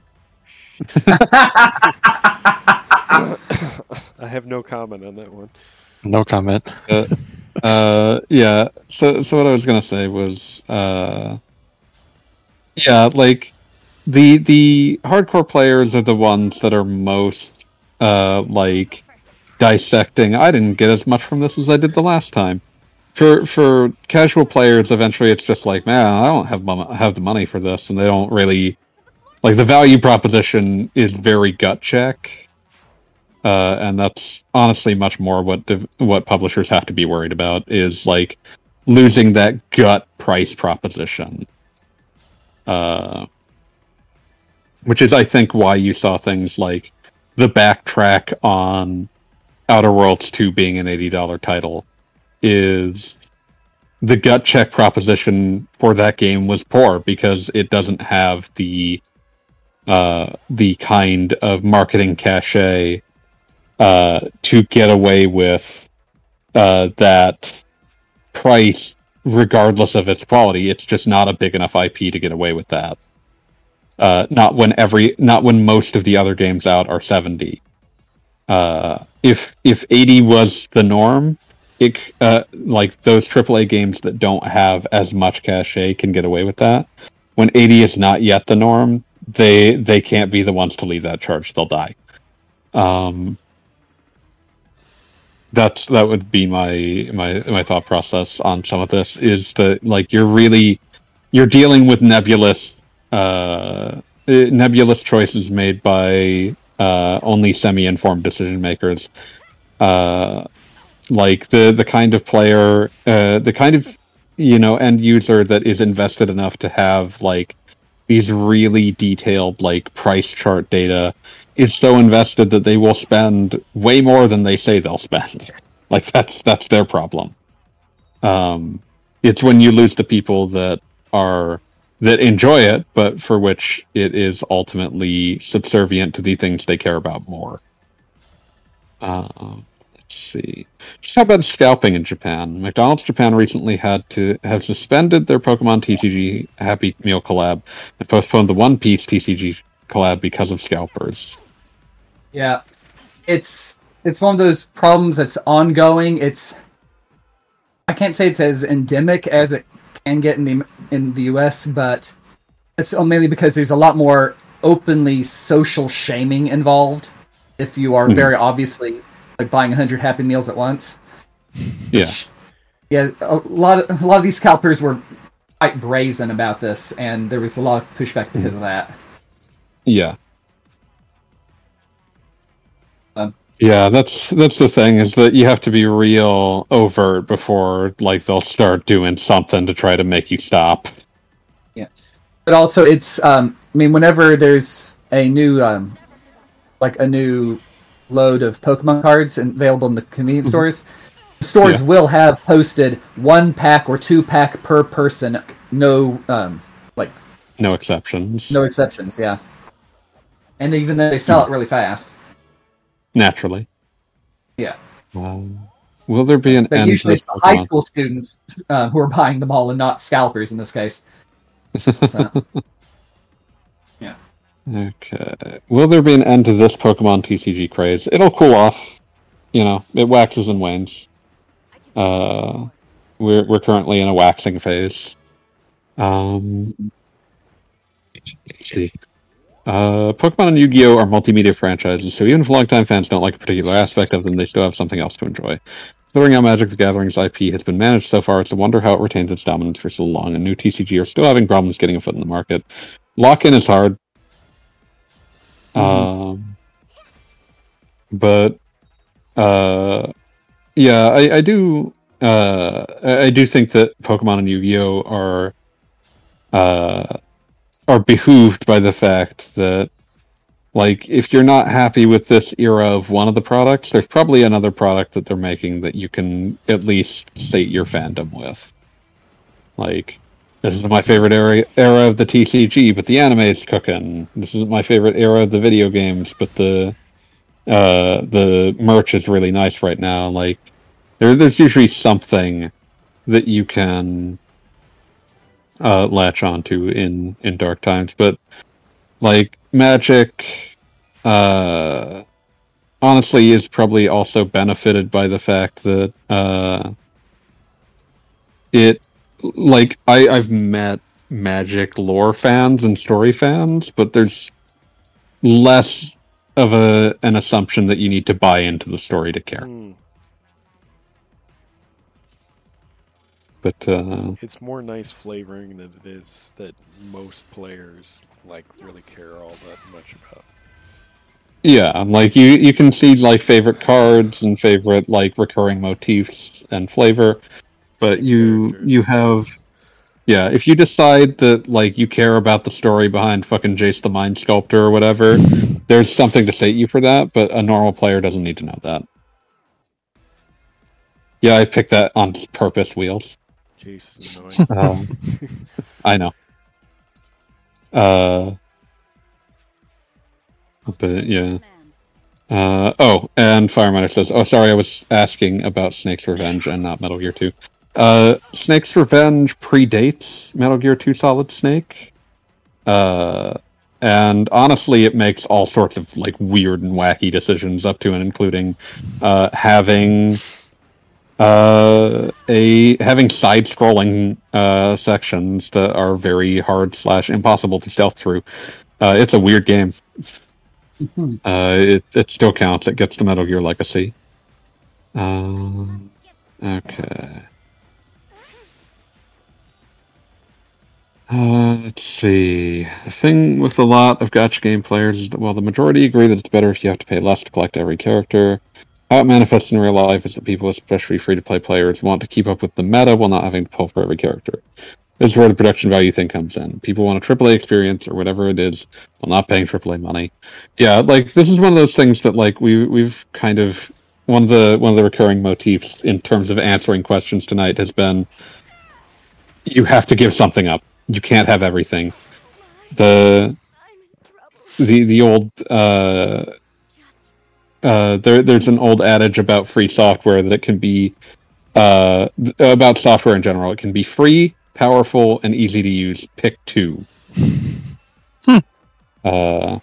I have no comment on that one. No comment. Uh, uh, yeah. So, so what I was gonna say was, uh, yeah, like the the hardcore players are the ones that are most uh, like dissecting. I didn't get as much from this as I did the last time. For for casual players, eventually it's just like, man, I don't have mon- have the money for this, and they don't really like the value proposition is very gut check. Uh, and that's honestly much more what the, what publishers have to be worried about is like losing that gut price proposition. Uh, which is, I think, why you saw things like the backtrack on Outer Worlds two being an eighty dollars title. Is the gut check proposition for that game was poor because it doesn't have the uh, the kind of marketing cachet Uh, to get away with uh, that price, regardless of its quality. It's just not a big enough I P to get away with that. Uh, not when every, not when most of the other games out are seventy. Uh, if if eighty was the norm, it uh, like those triple A games that don't have as much cachet can get away with that. When eighty is not yet the norm, they they can't be the ones to lead that charge. They'll die. Um. That's that would be my my my thought process on some of this is that like you're really you're dealing with nebulous uh, nebulous choices made by uh, only semi-informed decision makers, uh, like the the kind of player uh, the kind of you know end user that is invested enough to have like these really detailed like price chart data is so invested that they will spend way more than they say they'll spend. Like that's that's their problem. Um, it's when you lose the people that are that enjoy it, but for which it is ultimately subservient to the things they care about more. Uh, let's see. Just how about scalping in Japan? McDonald's Japan recently had to have suspended their Pokemon T C G Happy Meal collab and postponed the One Piece T C G collab because of scalpers. Yeah, it's it's one of those problems that's ongoing. It's I can't say it's as endemic as it can get in the in the U S, but it's mainly because there's a lot more openly social shaming involved. If you are mm-hmm. very obviously like buying a hundred Happy Meals at once, yeah, which, yeah, a lot of a lot of these scalpers were quite brazen about this, and there was a lot of pushback because mm-hmm. of that. Yeah. Um, yeah, that's that's the thing is that you have to be real overt before like they'll start doing something to try to make you stop. Yeah, but also it's um, I mean, whenever there's a new um, like a new load of Pokemon cards available in the convenience mm-hmm. stores, the stores yeah. will have posted one pack or two pack per person. No, um, like no exceptions. No exceptions. Yeah, and even then they sell mm. it really fast. Naturally. Yeah. Um, Will there be an But end usually to it's this the high Pokemon? school students uh, who are buying them all and not scalpers in this case. So, yeah. Okay. Will there be an end to this Pokemon T C G craze? It'll cool off. You know, it waxes and wanes. Uh, we're we're currently in a waxing phase. Um, let's see. Uh, Pokemon and Yu-Gi-Oh! Are multimedia franchises, so even if longtime fans don't like a particular aspect of them, they still have something else to enjoy. Considering how Magic the Gathering's I P has been managed so far, it's a wonder how it retains its dominance for so long, and new T C G are still having problems getting a foot in the market. Lock-in is hard. Mm-hmm. Um, but, uh, yeah, I, I do, uh, I do think that Pokemon and Yu-Gi-Oh! are, uh, are behooved by the fact that, like, if you're not happy with this era of one of the products, there's probably another product that they're making that you can at least state your fandom with. Like, this is my favorite era, era of the T C G, but the anime's cooking. This is my favorite era of the video games, but the uh, the merch is really nice right now. Like, there, there's usually something that you can uh, latch onto in, in dark times, but like Magic, uh, honestly, is probably also benefited by the fact that uh, it, like, I, I've met Magic lore fans and story fans, but there's less of a an assumption that you need to buy into the story to care. Mm. But uh, It's more nice flavoring than it is that most players like really care all that much about. yeah, like you, you can see like favorite cards and favorite like recurring motifs and flavor, but you Characters. you have yeah. If you decide that like you care about the story behind fucking Jace the Mind Sculptor or whatever, there's something to state you for that. But a normal player doesn't need to know that. Yeah, I picked that on purpose. Wheels. Jace is annoying. Um, I know. Uh, but yeah. Uh, oh, and Fireminer says, "Oh, sorry, I was asking about Snake's Revenge and not Metal Gear two." Uh, Snake's Revenge predates Metal Gear two Solid Snake. Uh, and honestly, it makes all sorts of like weird and wacky decisions up to and including uh, having. Uh, a having side-scrolling uh, sections that are very hard slash impossible to stealth through. Uh, it's a weird game. Mhm. Uh, it it still counts. It gets the Metal Gear Legacy. Um, okay. Uh, let's see. The thing with a lot of gacha game players is that while the majority agree that it's better if you have to pay less to collect every character, how it manifests in real life is that people, especially free-to-play players, want to keep up with the meta while not having to pull for every character. This is where the production value thing comes in. People want a triple A experience or whatever it is while not paying triple A money. Yeah, like this is one of those things that like we we've kind of one of the one of the recurring motifs in terms of answering questions tonight has been you have to give something up. You can't have everything. The the the old uh Uh, there, there's an old adage about free software that it can be, uh, th- about software in general. It can be free, powerful, and easy to use. Pick two. Hmm. Uh,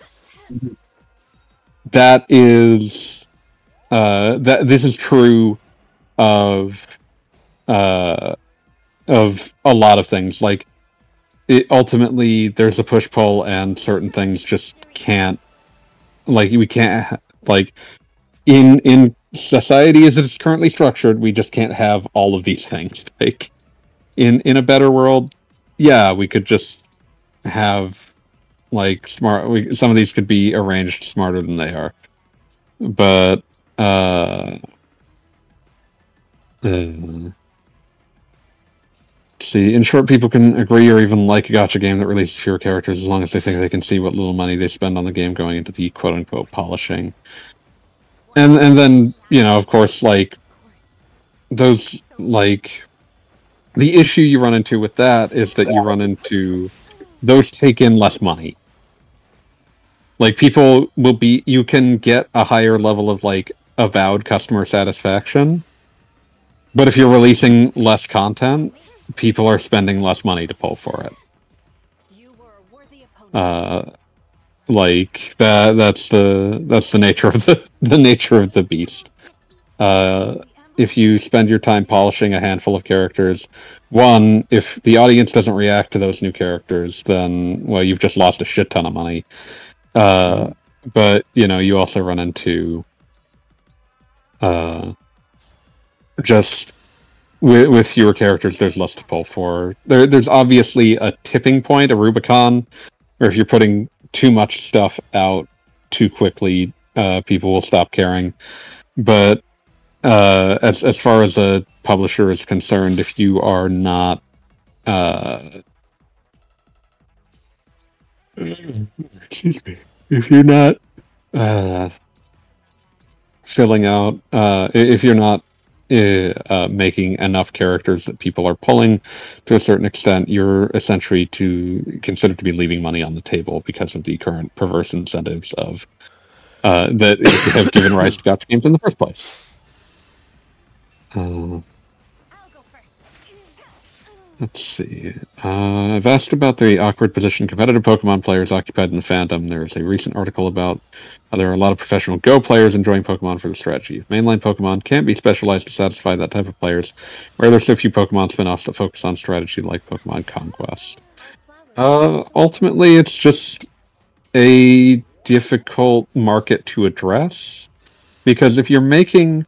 that is, uh, that this is true of, uh, of a lot of things. Like, it ultimately, there's a push pull, and certain things just can't. Like we can't. Like, in in society as it is currently structured, we just can't have all of these things. Like, in in a better world, yeah, we could just have like smart. We, some of these could be arranged smarter than they are, but uh, uh see, in short, people can agree or even like a gacha game that releases fewer characters as long as they think they can see what little money they spend on the game going into the quote-unquote polishing. And and then, you know, of course, like, those, like, the issue you run into with that is that you run into, those take in less money. Like, people will be, you can get a higher level of, like, avowed customer satisfaction but if you're releasing less content, people are spending less money to pull for it. You were a worthy opponent. Uh, like that. That's the that's the nature of the the nature of the beast. Uh, if you spend your time polishing a handful of characters, one, if the audience doesn't react to those new characters, then well, you've just lost a shit ton of money. Uh, but you know, you also run into uh, just with, with fewer characters, there's less to pull for. There, there's obviously a tipping point, a Rubicon, where if you're putting too much stuff out too quickly, uh, people will stop caring. But uh, as as far as a publisher is concerned, if you are not uh, excuse me, if you're not uh, filling out, uh, if you're not uh, uh, making enough characters that people are pulling to a certain extent, you're essentially to considered to be leaving money on the table because of the current perverse incentives of uh, that have given rise to gacha games in the first place. Uh, I'll go first. let's see. Uh, I've asked about the awkward position competitive Pokemon players occupied in the fandom. There's a recent article about how there are a lot of professional Go players enjoying Pokemon for the strategy. Mainline Pokemon can't be specialized to satisfy that type of players, where there's so few Pokemon spin-offs that focus on strategy like Pokemon Conquest. Uh, ultimately, it's just a difficult market to address, because if you're making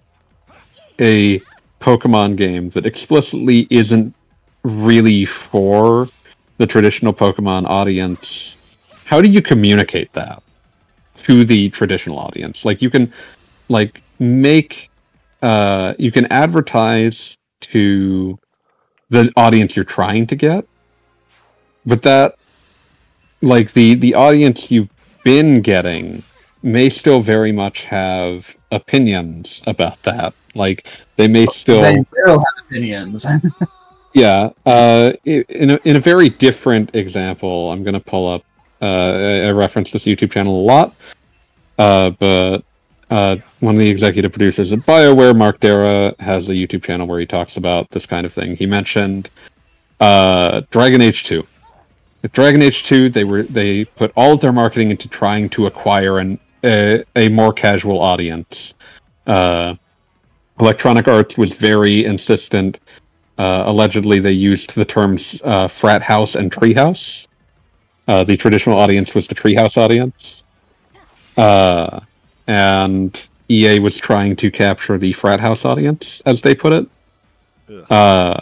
a Pokemon game that explicitly isn't really for the traditional Pokemon audience, how do you communicate that to the traditional audience? Like, you can like make uh you can advertise to the audience you're trying to get, but that like the the audience you've been getting may still very much have opinions about that. Like, they may still They will have opinions. yeah. Uh, in a, in a very different example, I'm going to pull up. Uh, I, I reference this YouTube channel a lot, uh, but uh, one of the executive producers at BioWare, Mark Dara, has a YouTube channel where he talks about this kind of thing. He mentioned uh, Dragon Age two. With Dragon Age two, they were they put all of their marketing into trying to acquire an a, a more casual audience. Uh, Electronic Arts was very insistent. Uh, allegedly, they used the terms uh, frat house and treehouse. Uh, the traditional audience was the treehouse audience. Uh, and E A was trying to capture the frat house audience, as they put it. Uh,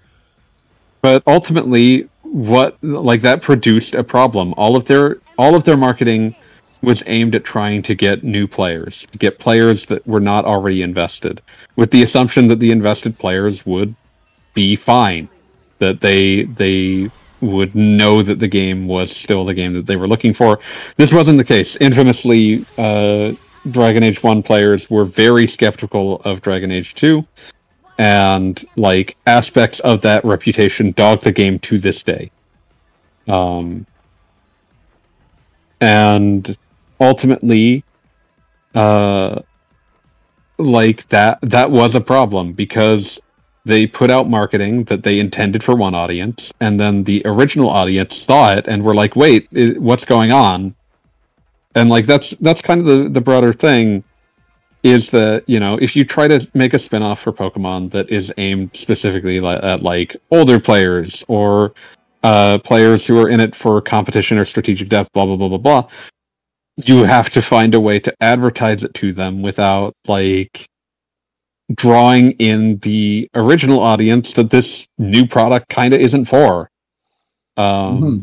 but ultimately, what like that produced a problem. All of their all of their marketing was aimed at trying to get new players, get players that were not already invested, with the assumption that the invested players would be fine, that they they would know that the game was still the game that they were looking for. This wasn't the case. Infamously, uh, Dragon Age one players were very skeptical of Dragon Age two, and like aspects of that reputation dog the game to this day. Um, and ultimately, uh, like that that was a problem, because they put out marketing that they intended for one audience, and then the original audience saw it and were like, wait, what's going on? And like that's that's kind of the, the broader thing, is that, you know, if you try to make a spin-off for Pokemon that is aimed specifically at like older players, or uh, players who are in it for competition or strategic depth, blah, blah, blah, blah, blah, you have to find a way to advertise it to them without like drawing in the original audience that this new product kind of isn't for. Um, mm-hmm.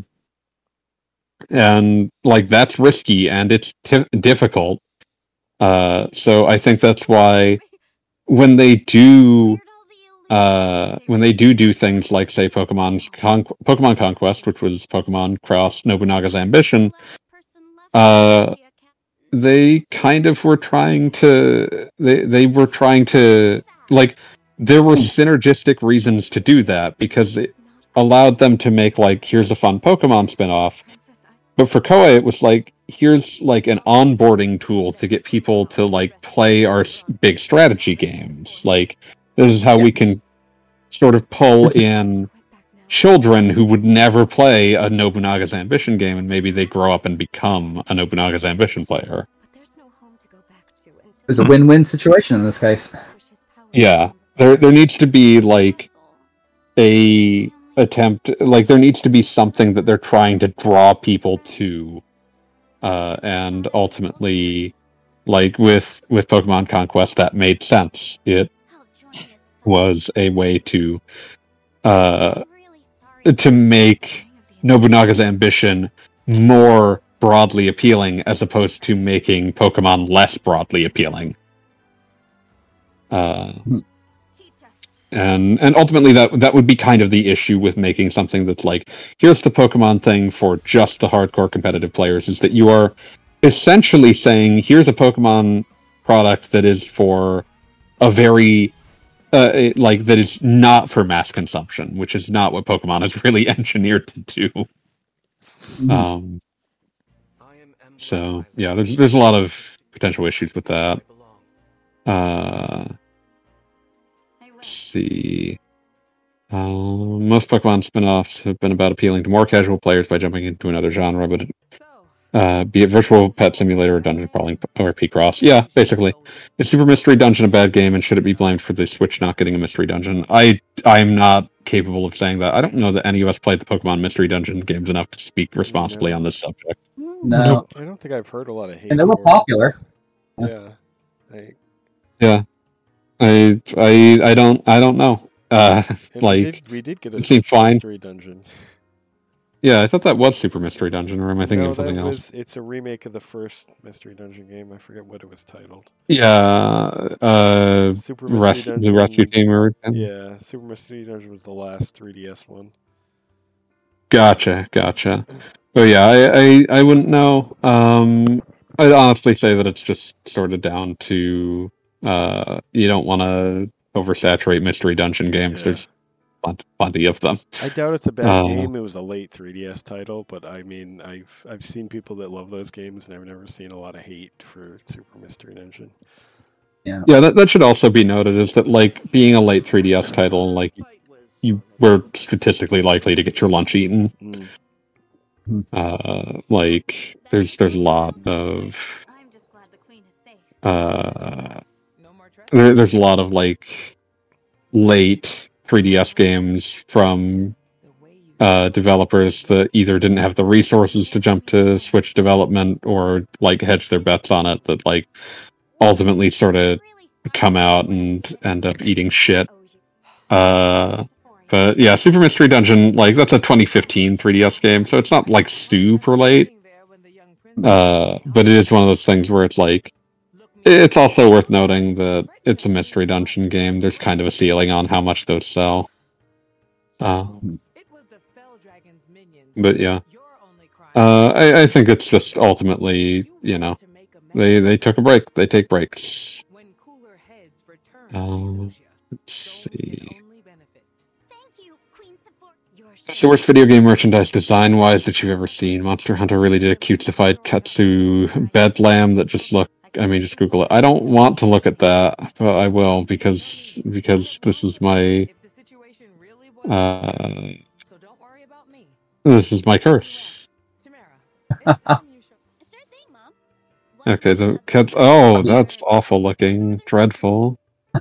And like that's risky and it's t- difficult. Uh, so I think that's why when they do uh, when they do do things like, say, Pokemon's Con- Pokemon Conquest, which was Pokemon Cross Nobunaga's Ambition, uh, they kind of were trying to they they were trying to like there were synergistic reasons to do that, because it allowed them to make like, here's a fun Pokemon spin-off. But for Koei, it was like, here's like an onboarding tool to get people to like play our big strategy games. Like, This is how we Yes. can sort of pull This- in children who would never play a Nobunaga's Ambition game, and maybe they grow up and become a Nobunaga's Ambition player. But there's no home to go back to until There's a win-win situation in this case. Yeah, there there needs to be like a attempt, like there needs to be something that they're trying to draw people to, uh, and ultimately, like with with Pokemon Conquest, that made sense. It was a way to uh, to make Nobunaga's Ambition more broadly appealing, as opposed to making Pokemon less broadly appealing. Uh, and and ultimately, that that would be kind of the issue with making something that's like, here's the Pokemon thing for just the hardcore competitive players, is that you are essentially saying, here's a Pokemon product that is for a very uh, it- like that is not for mass consumption, which is not what Pokemon is really engineered to do. Mhm. Um, so yeah, there's there's a lot of potential issues with that. Uh, let's see. Um, most Pokemon spin-offs have been about appealing to more casual players by jumping into another genre, but uh, be it virtual pet simulator or dungeon crawling or P-Cross. Yeah, basically. Is Super Mystery Dungeon a bad game, and should it be blamed for the Switch not getting a Mystery Dungeon? I I'm not capable of saying that. I don't know that any of us played the Pokemon Mystery Dungeon games enough to speak responsibly No. on this subject. No. I don't think I've heard a lot of hate. And they were for it. popular. Yeah. I, Yeah, I I I don't I don't know. Uh, and we like did, we did get a it seemed Switch fine. Mystery Dungeon. Yeah, I thought that was Super Mystery Dungeon, or am I thinking no, of something that else? was. It's a remake of the first Mystery Dungeon game. I forget what it was titled. Yeah, uh, Super res- Mystery the Dungeon. Rescue Gamer. Yeah, Super Mystery Dungeon was the last three D S one. Gotcha, gotcha. But yeah, I, I, I wouldn't know. Um, I'd honestly say that it's just sort of down to uh, you don't want to oversaturate Mystery Dungeon games. Yeah. There's plen- plenty of them. I doubt it's a bad Uh, game. It was a late three D S title, but I mean, I've I've seen people that love those games, and I've never seen a lot of hate for Super Mystery Dungeon. Yeah, that, that should also be noted, is that like being a late three D S title, like you were statistically likely to get your lunch eaten. Mm. Uh, like there's there's a lot of I'm just glad the queen is safe. uh, there, there's a lot of like late three D S games from uh, developers that either didn't have the resources to jump to Switch development or like hedge their bets on it, that like ultimately sort of come out and end up eating shit. Uh, but yeah, Super Mystery Dungeon, like that's a twenty fifteen three D S game, so it's not like super late. Uh, but it is one of those things where it's like, it's also worth noting that it's a Mystery Dungeon game. There's kind of a ceiling on how much those sell. Uh, but yeah, uh, I, I think it's just ultimately, you know, they they took a break. They take breaks. Um, let's see. Thank you, Queen Support. Your What's the worst video game merchandise design-wise that you've ever seen? Monster Hunter really did a cutesified Katsu Bedlam that just looked. I mean, just Google it. I don't want to look at that, but I will because because this is my uh, this is my curse. Sure thing, Mom. What Okay, is the up? cat. Oh, that's awful looking. Dreadful.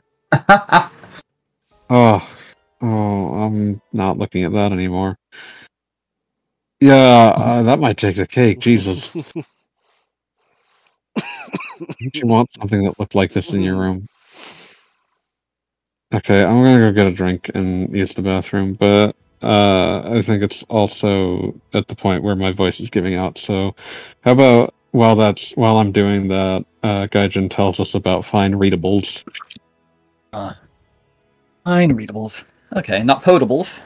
Oh, oh, I'm not looking at that anymore. Yeah, uh, that might take the cake. Jesus, don't you want something that looked like this in your room? Okay, I'm gonna go get a drink and use the bathroom, but uh, I think it's also at the point where my voice is giving out. So, how about while that's while I'm doing that, uh, Gaijin tells us about fine readables. Fine readables. Okay, not potables.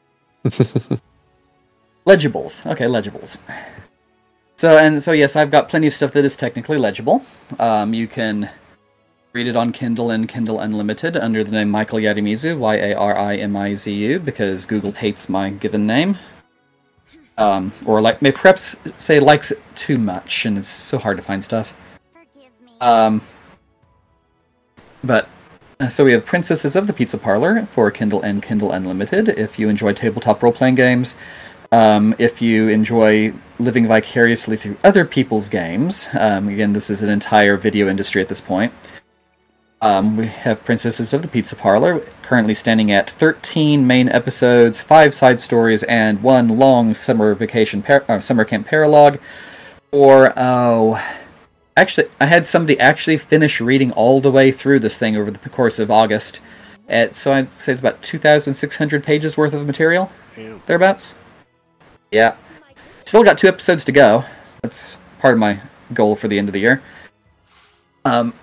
Legibles. Okay, legibles. So and so yes, I've got plenty of stuff that is technically legible. Um, you can read it on Kindle and Kindle Unlimited under the name Michael Yarimizu, Y A R I M I Z U, because Google hates my given name. Um, or like may perhaps say likes it too much, and it's so hard to find stuff. Forgive me. Um, but So we have Princesses of the Pizza Parlor for Kindle and Kindle Unlimited. If you enjoy tabletop role-playing games, um, if you enjoy living vicariously through other people's games, um, again, this is an entire video industry at this point. Um, we have Princesses of the Pizza Parlor, currently standing at thirteen main episodes, five side stories, and one long summer vacation par- uh, summer camp paralogue. Or, oh... Actually, I had somebody actually finish reading all the way through this thing over the course of August. At, so I'd say it's about two thousand six hundred pages worth of material, Damn. thereabouts. Yeah. Still got two episodes to go. That's part of my goal for the end of the year. Um...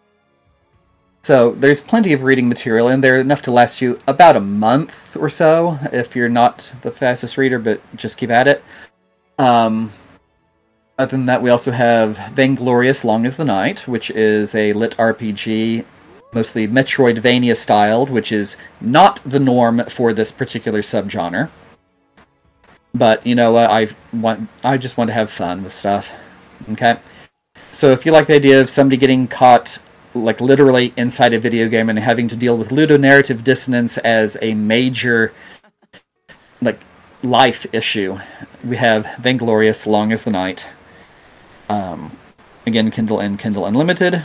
So, there's plenty of reading material in there, enough to last you about a month or so, if you're not the fastest reader, but just keep at it. Um, other than that, we also have Vainglorious Long as the Night, which is a lit R P G, mostly Metroidvania-styled, which is not the norm for this particular subgenre. But, you know, I want I just want to have fun with stuff. Okay? So, if you like the idea of somebody getting caught like literally inside a video game and having to deal with ludonarrative dissonance as a major like life issue, we have Vainglorious Long as the Night. Um, again, Kindle and Kindle Unlimited.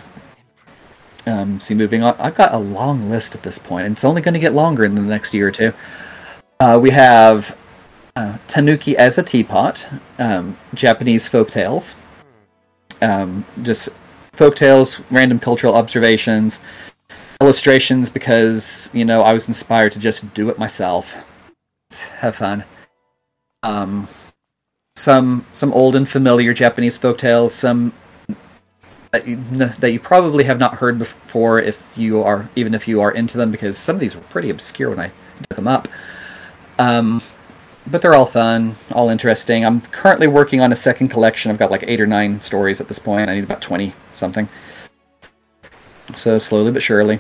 Um, see, moving on. I've got a long list at this point, and it's only going to get longer in the next year or two. Uh, we have uh, Tanuki as a Teapot, um, Japanese folktales. Um, just folktales, random cultural observations, illustrations, because, you know, I was inspired to just do it myself. Have fun. Um, some some old and familiar Japanese folktales, some that you, that you probably have not heard before, if you are even if you are into them, because some of these were pretty obscure when I dug them up. Um, but they're all fun, all interesting. I'm currently working on a second collection. I've got like eight or nine stories at this point. I need about twenty something. So slowly but surely.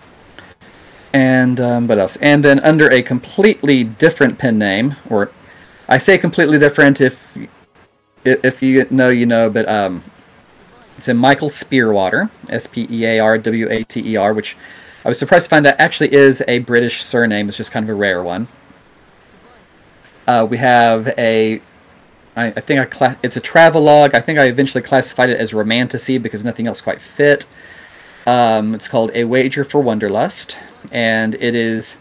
And um, what else? And then under a completely different pen name, or I say completely different, if if you know, you know, but um, it's in Michael Spearwater, S P E A R W A T E R, which I was surprised to find out actually is a British surname. It's just kind of a rare one. Uh, we have a, I, I think I cla- it's a travelogue. I think I eventually classified it as romantasy because nothing else quite fit. Um, it's called A Wager for Wonderlust, and it is.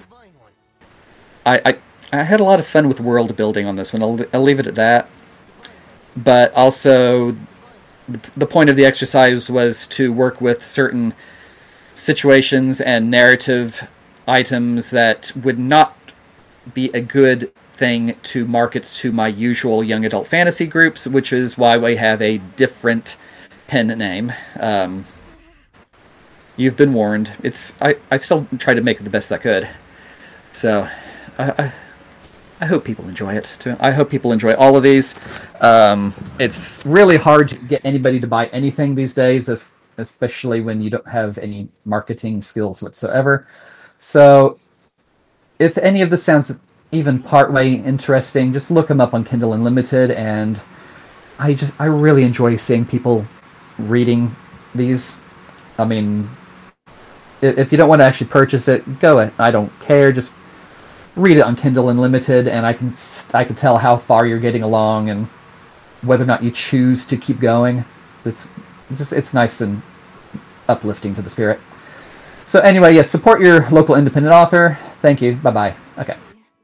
I, I I had a lot of fun with world building on this one. I'll, I'll leave it at that. But also, the, the point of the exercise was to work with certain situations and narrative items that would not be a good thing to market to my usual young adult fantasy groups, which is why we have a different pen name. Um, you've been warned. It's I, I still try to make it the best I could. So, I, I, I hope people enjoy it, too. I hope people enjoy all of these. Um, it's really hard to get anybody to buy anything these days, if, especially when you don't have any marketing skills whatsoever. So, if any of this sounds even partway interesting, just look them up on Kindle Unlimited, and I just I really enjoy seeing people reading these. I mean, if you don't want to actually purchase it, go ahead. I don't care. Just read it on Kindle Unlimited, and I can I can tell how far you're getting along and whether or not you choose to keep going. It's just it's nice and uplifting to the spirit. So anyway, yes, support your local independent author. Thank you. Bye bye. Okay.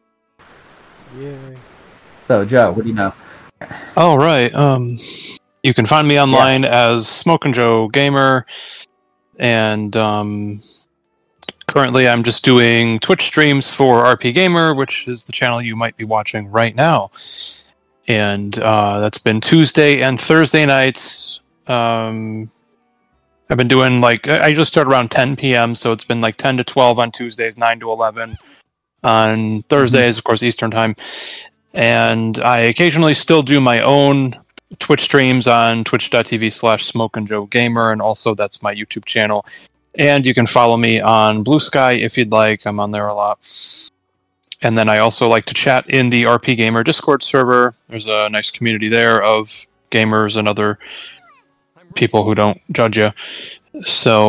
Yay. So Joe, what do you know? All right. Um, you can find me online yeah. as Smokin' Joe Gamer, and um, currently I'm just doing Twitch streams for R P Gamer, which is the channel you might be watching right now. And uh, that's been Tuesday and Thursday nights. Um, I've been doing like I just start around ten p.m. so it's been like ten to twelve on Tuesdays, nine to eleven on Thursdays, of course, Eastern time. And I occasionally still do my own Twitch streams on twitch.tv slash Smokin' Joe Gamer, and also that's my YouTube channel. And you can follow me on Blue Sky if you'd like. I'm on there a lot. And then I also like to chat in the R P Gamer Discord server. There's a nice community there of gamers and other people who don't judge you. So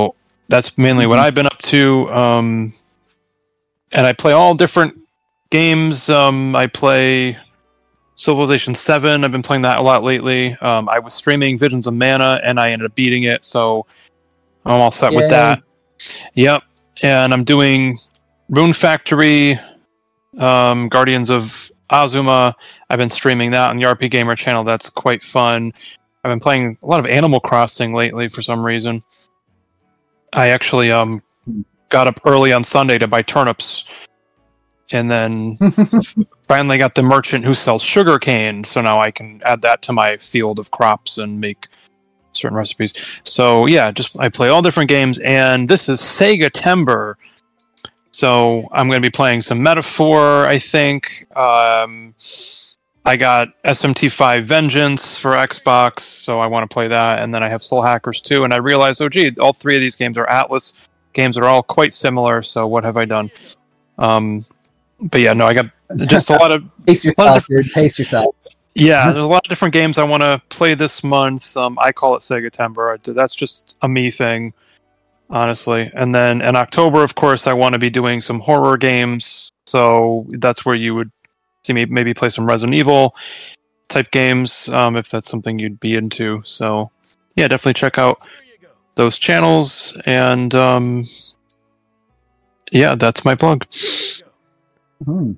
that's mainly what I've been up to. Um, and I play all different games. Um, I play Civilization seven. I've been playing that a lot lately. Um, I was streaming Visions of Mana, and I ended up beating it, so I'm all set Yay. with that. Yep. And I'm doing Rune Factory, um, Guardians of Azuma. I've been streaming that on the R P Gamer channel. That's quite fun. I've been playing a lot of Animal Crossing lately for some reason. I actually um got up early on Sunday to buy turnips, and then finally got the merchant who sells sugar cane, so now I can add that to my field of crops and make certain recipes. So yeah, just I play all different games, and this is Sega-tember. So I'm going to be playing some Metaphor, I think. Um, I got S M T five Vengeance for Xbox, so I want to play that. And then I have Soul Hackers two, and I realized, oh gee, all three of these games are Atlas games, are all quite similar, so what have I done? Um, but yeah, no, I got just a lot of... Pace yourself, dude. Pace yourself. Yeah, there's a lot of different games I want to play this month. Um, I call it Sega-tember. That's just a me thing, honestly. And then in October, of course, I want to be doing some horror games, so that's where you would see me maybe play some Resident Evil type games, um, if that's something you'd be into. So yeah, definitely check out those channels, and um, yeah, that's my plug. Hmm.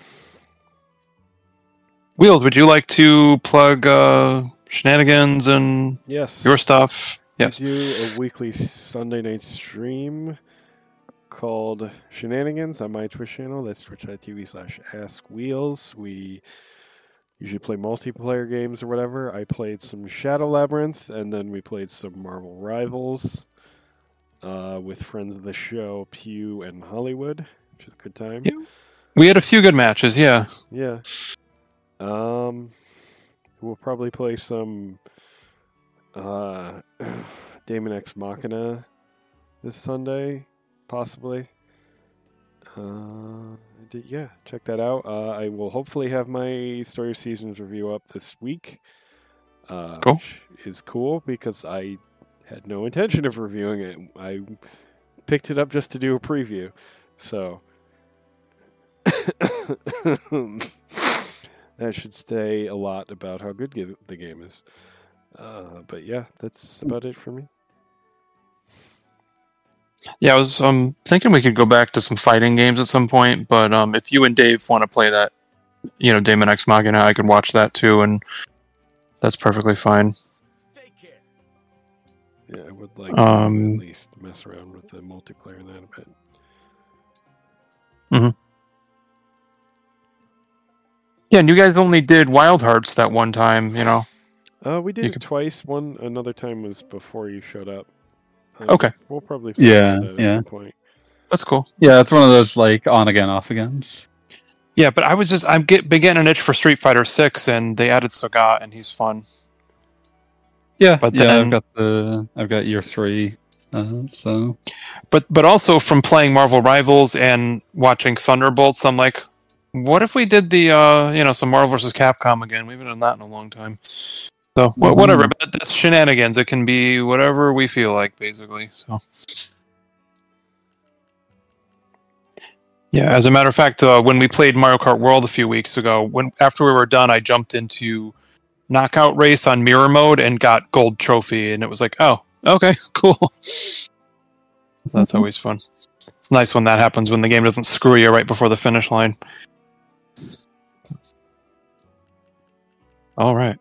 Wheels, would you like to plug uh, Shenanigans and Yes. your stuff? Yes. We do a weekly Sunday night stream called Shenanigans on my Twitch channel. That's twitch.tv slash askwheels. We usually play multiplayer games or whatever. I played some Shadow Labyrinth, and then we played some Marvel Rivals uh, with friends of the show, Pew and Hollywood, which is a good time. Yeah. We had a few good matches, yeah. Yeah. Um, we'll probably play some uh, Daemon X Machina this Sunday, possibly. Uh, d- yeah, check that out. Uh, I will hopefully have my Story of Seasons review up this week. Uh, Cool. Which is cool because I had no intention of reviewing it. I picked it up just to do a preview. So that should say a lot about how good g- the game is. Uh, but yeah, that's about it for me. Yeah, I was um, thinking we could go back to some fighting games at some point, but um, if you and Dave want to play that, you know, Daemon X Machina, I could watch that too, and that's perfectly fine. Yeah, I would like Um, to at least mess around with the multiplayer in that a bit. Yeah, and you guys only did Wild Hearts that one time, you know. Uh, we did You it could- twice. One another time was before you showed up. Uh, Okay. We'll probably play Yeah, that at yeah. some point. That's cool. Yeah, it's one of those like on again, off agains. Yeah, but I was just I'm get, been getting an itch for Street Fighter Six, and they added Sagat, and he's fun. Yeah, But yeah, then- I've got the I've got year three, uh, so But but also from playing Marvel Rivals and watching Thunderbolts, I'm like, what if we did the uh you know some Marvel versus Capcom again? We haven't done that in a long time. So wh- Mhm. whatever, but that's shenanigans. It can be whatever we feel like, basically. So yeah, as a matter of fact, uh, when we played Mario Kart World a few weeks ago, when after we were done, I jumped into Knockout Race on Mirror Mode and got gold trophy, and it was like, oh, okay, cool. That's always fun. It's nice when that happens, when the game doesn't screw you right before the finish line. All right.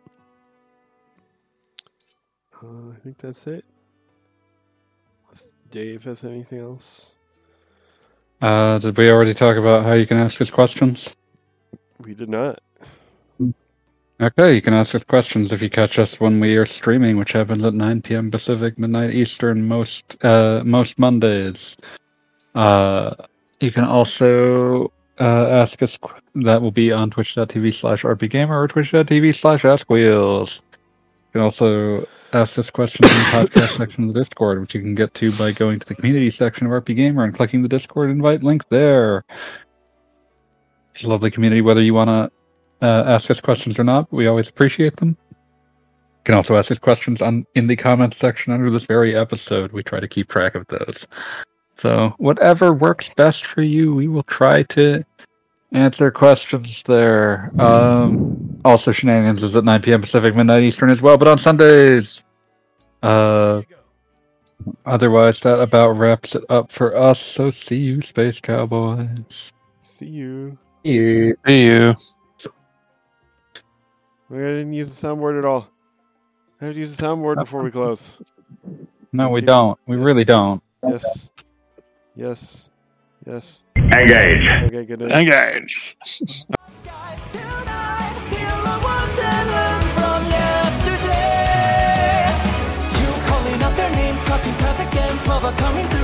Uh, I think that's it. Unless Dave has anything else? Uh, did we already talk about how you can ask us questions? We did not. Okay, you can ask us questions if you catch us when we are streaming, which happens at nine p.m. Pacific, midnight Eastern, most uh, most Mondays. Uh, you can also uh, ask us. qu- That will be on twitch.tv slash rpgamer or twitch.tv slash askwheels. You can also ask us questions in the podcast section of the Discord, which you can get to by going to the community section of rpgamer and clicking the Discord invite link there. It's a lovely community, whether you want to uh, ask us questions or not. We always appreciate them. can also ask us questions on in the comments section under this very episode. We try to keep track of those. So whatever works best for you, we will try to answer questions there. Um, also, Shenanigans is at nine p.m. Pacific, midnight Eastern as well, but on Sundays. Uh, otherwise, that about wraps it up for us. So see you, Space Cowboys. See you. Yeah. See you. I didn't use the soundboard at all. I have to use the soundboard before we close. No, we Okay. don't. We Yes. really don't. Yes. Yes. Yes. Engage. Okay, good night. Engage. Skies tonight, heal the ones and learn from yesterday. You calling out their names, crossing paths again, twelve are coming through.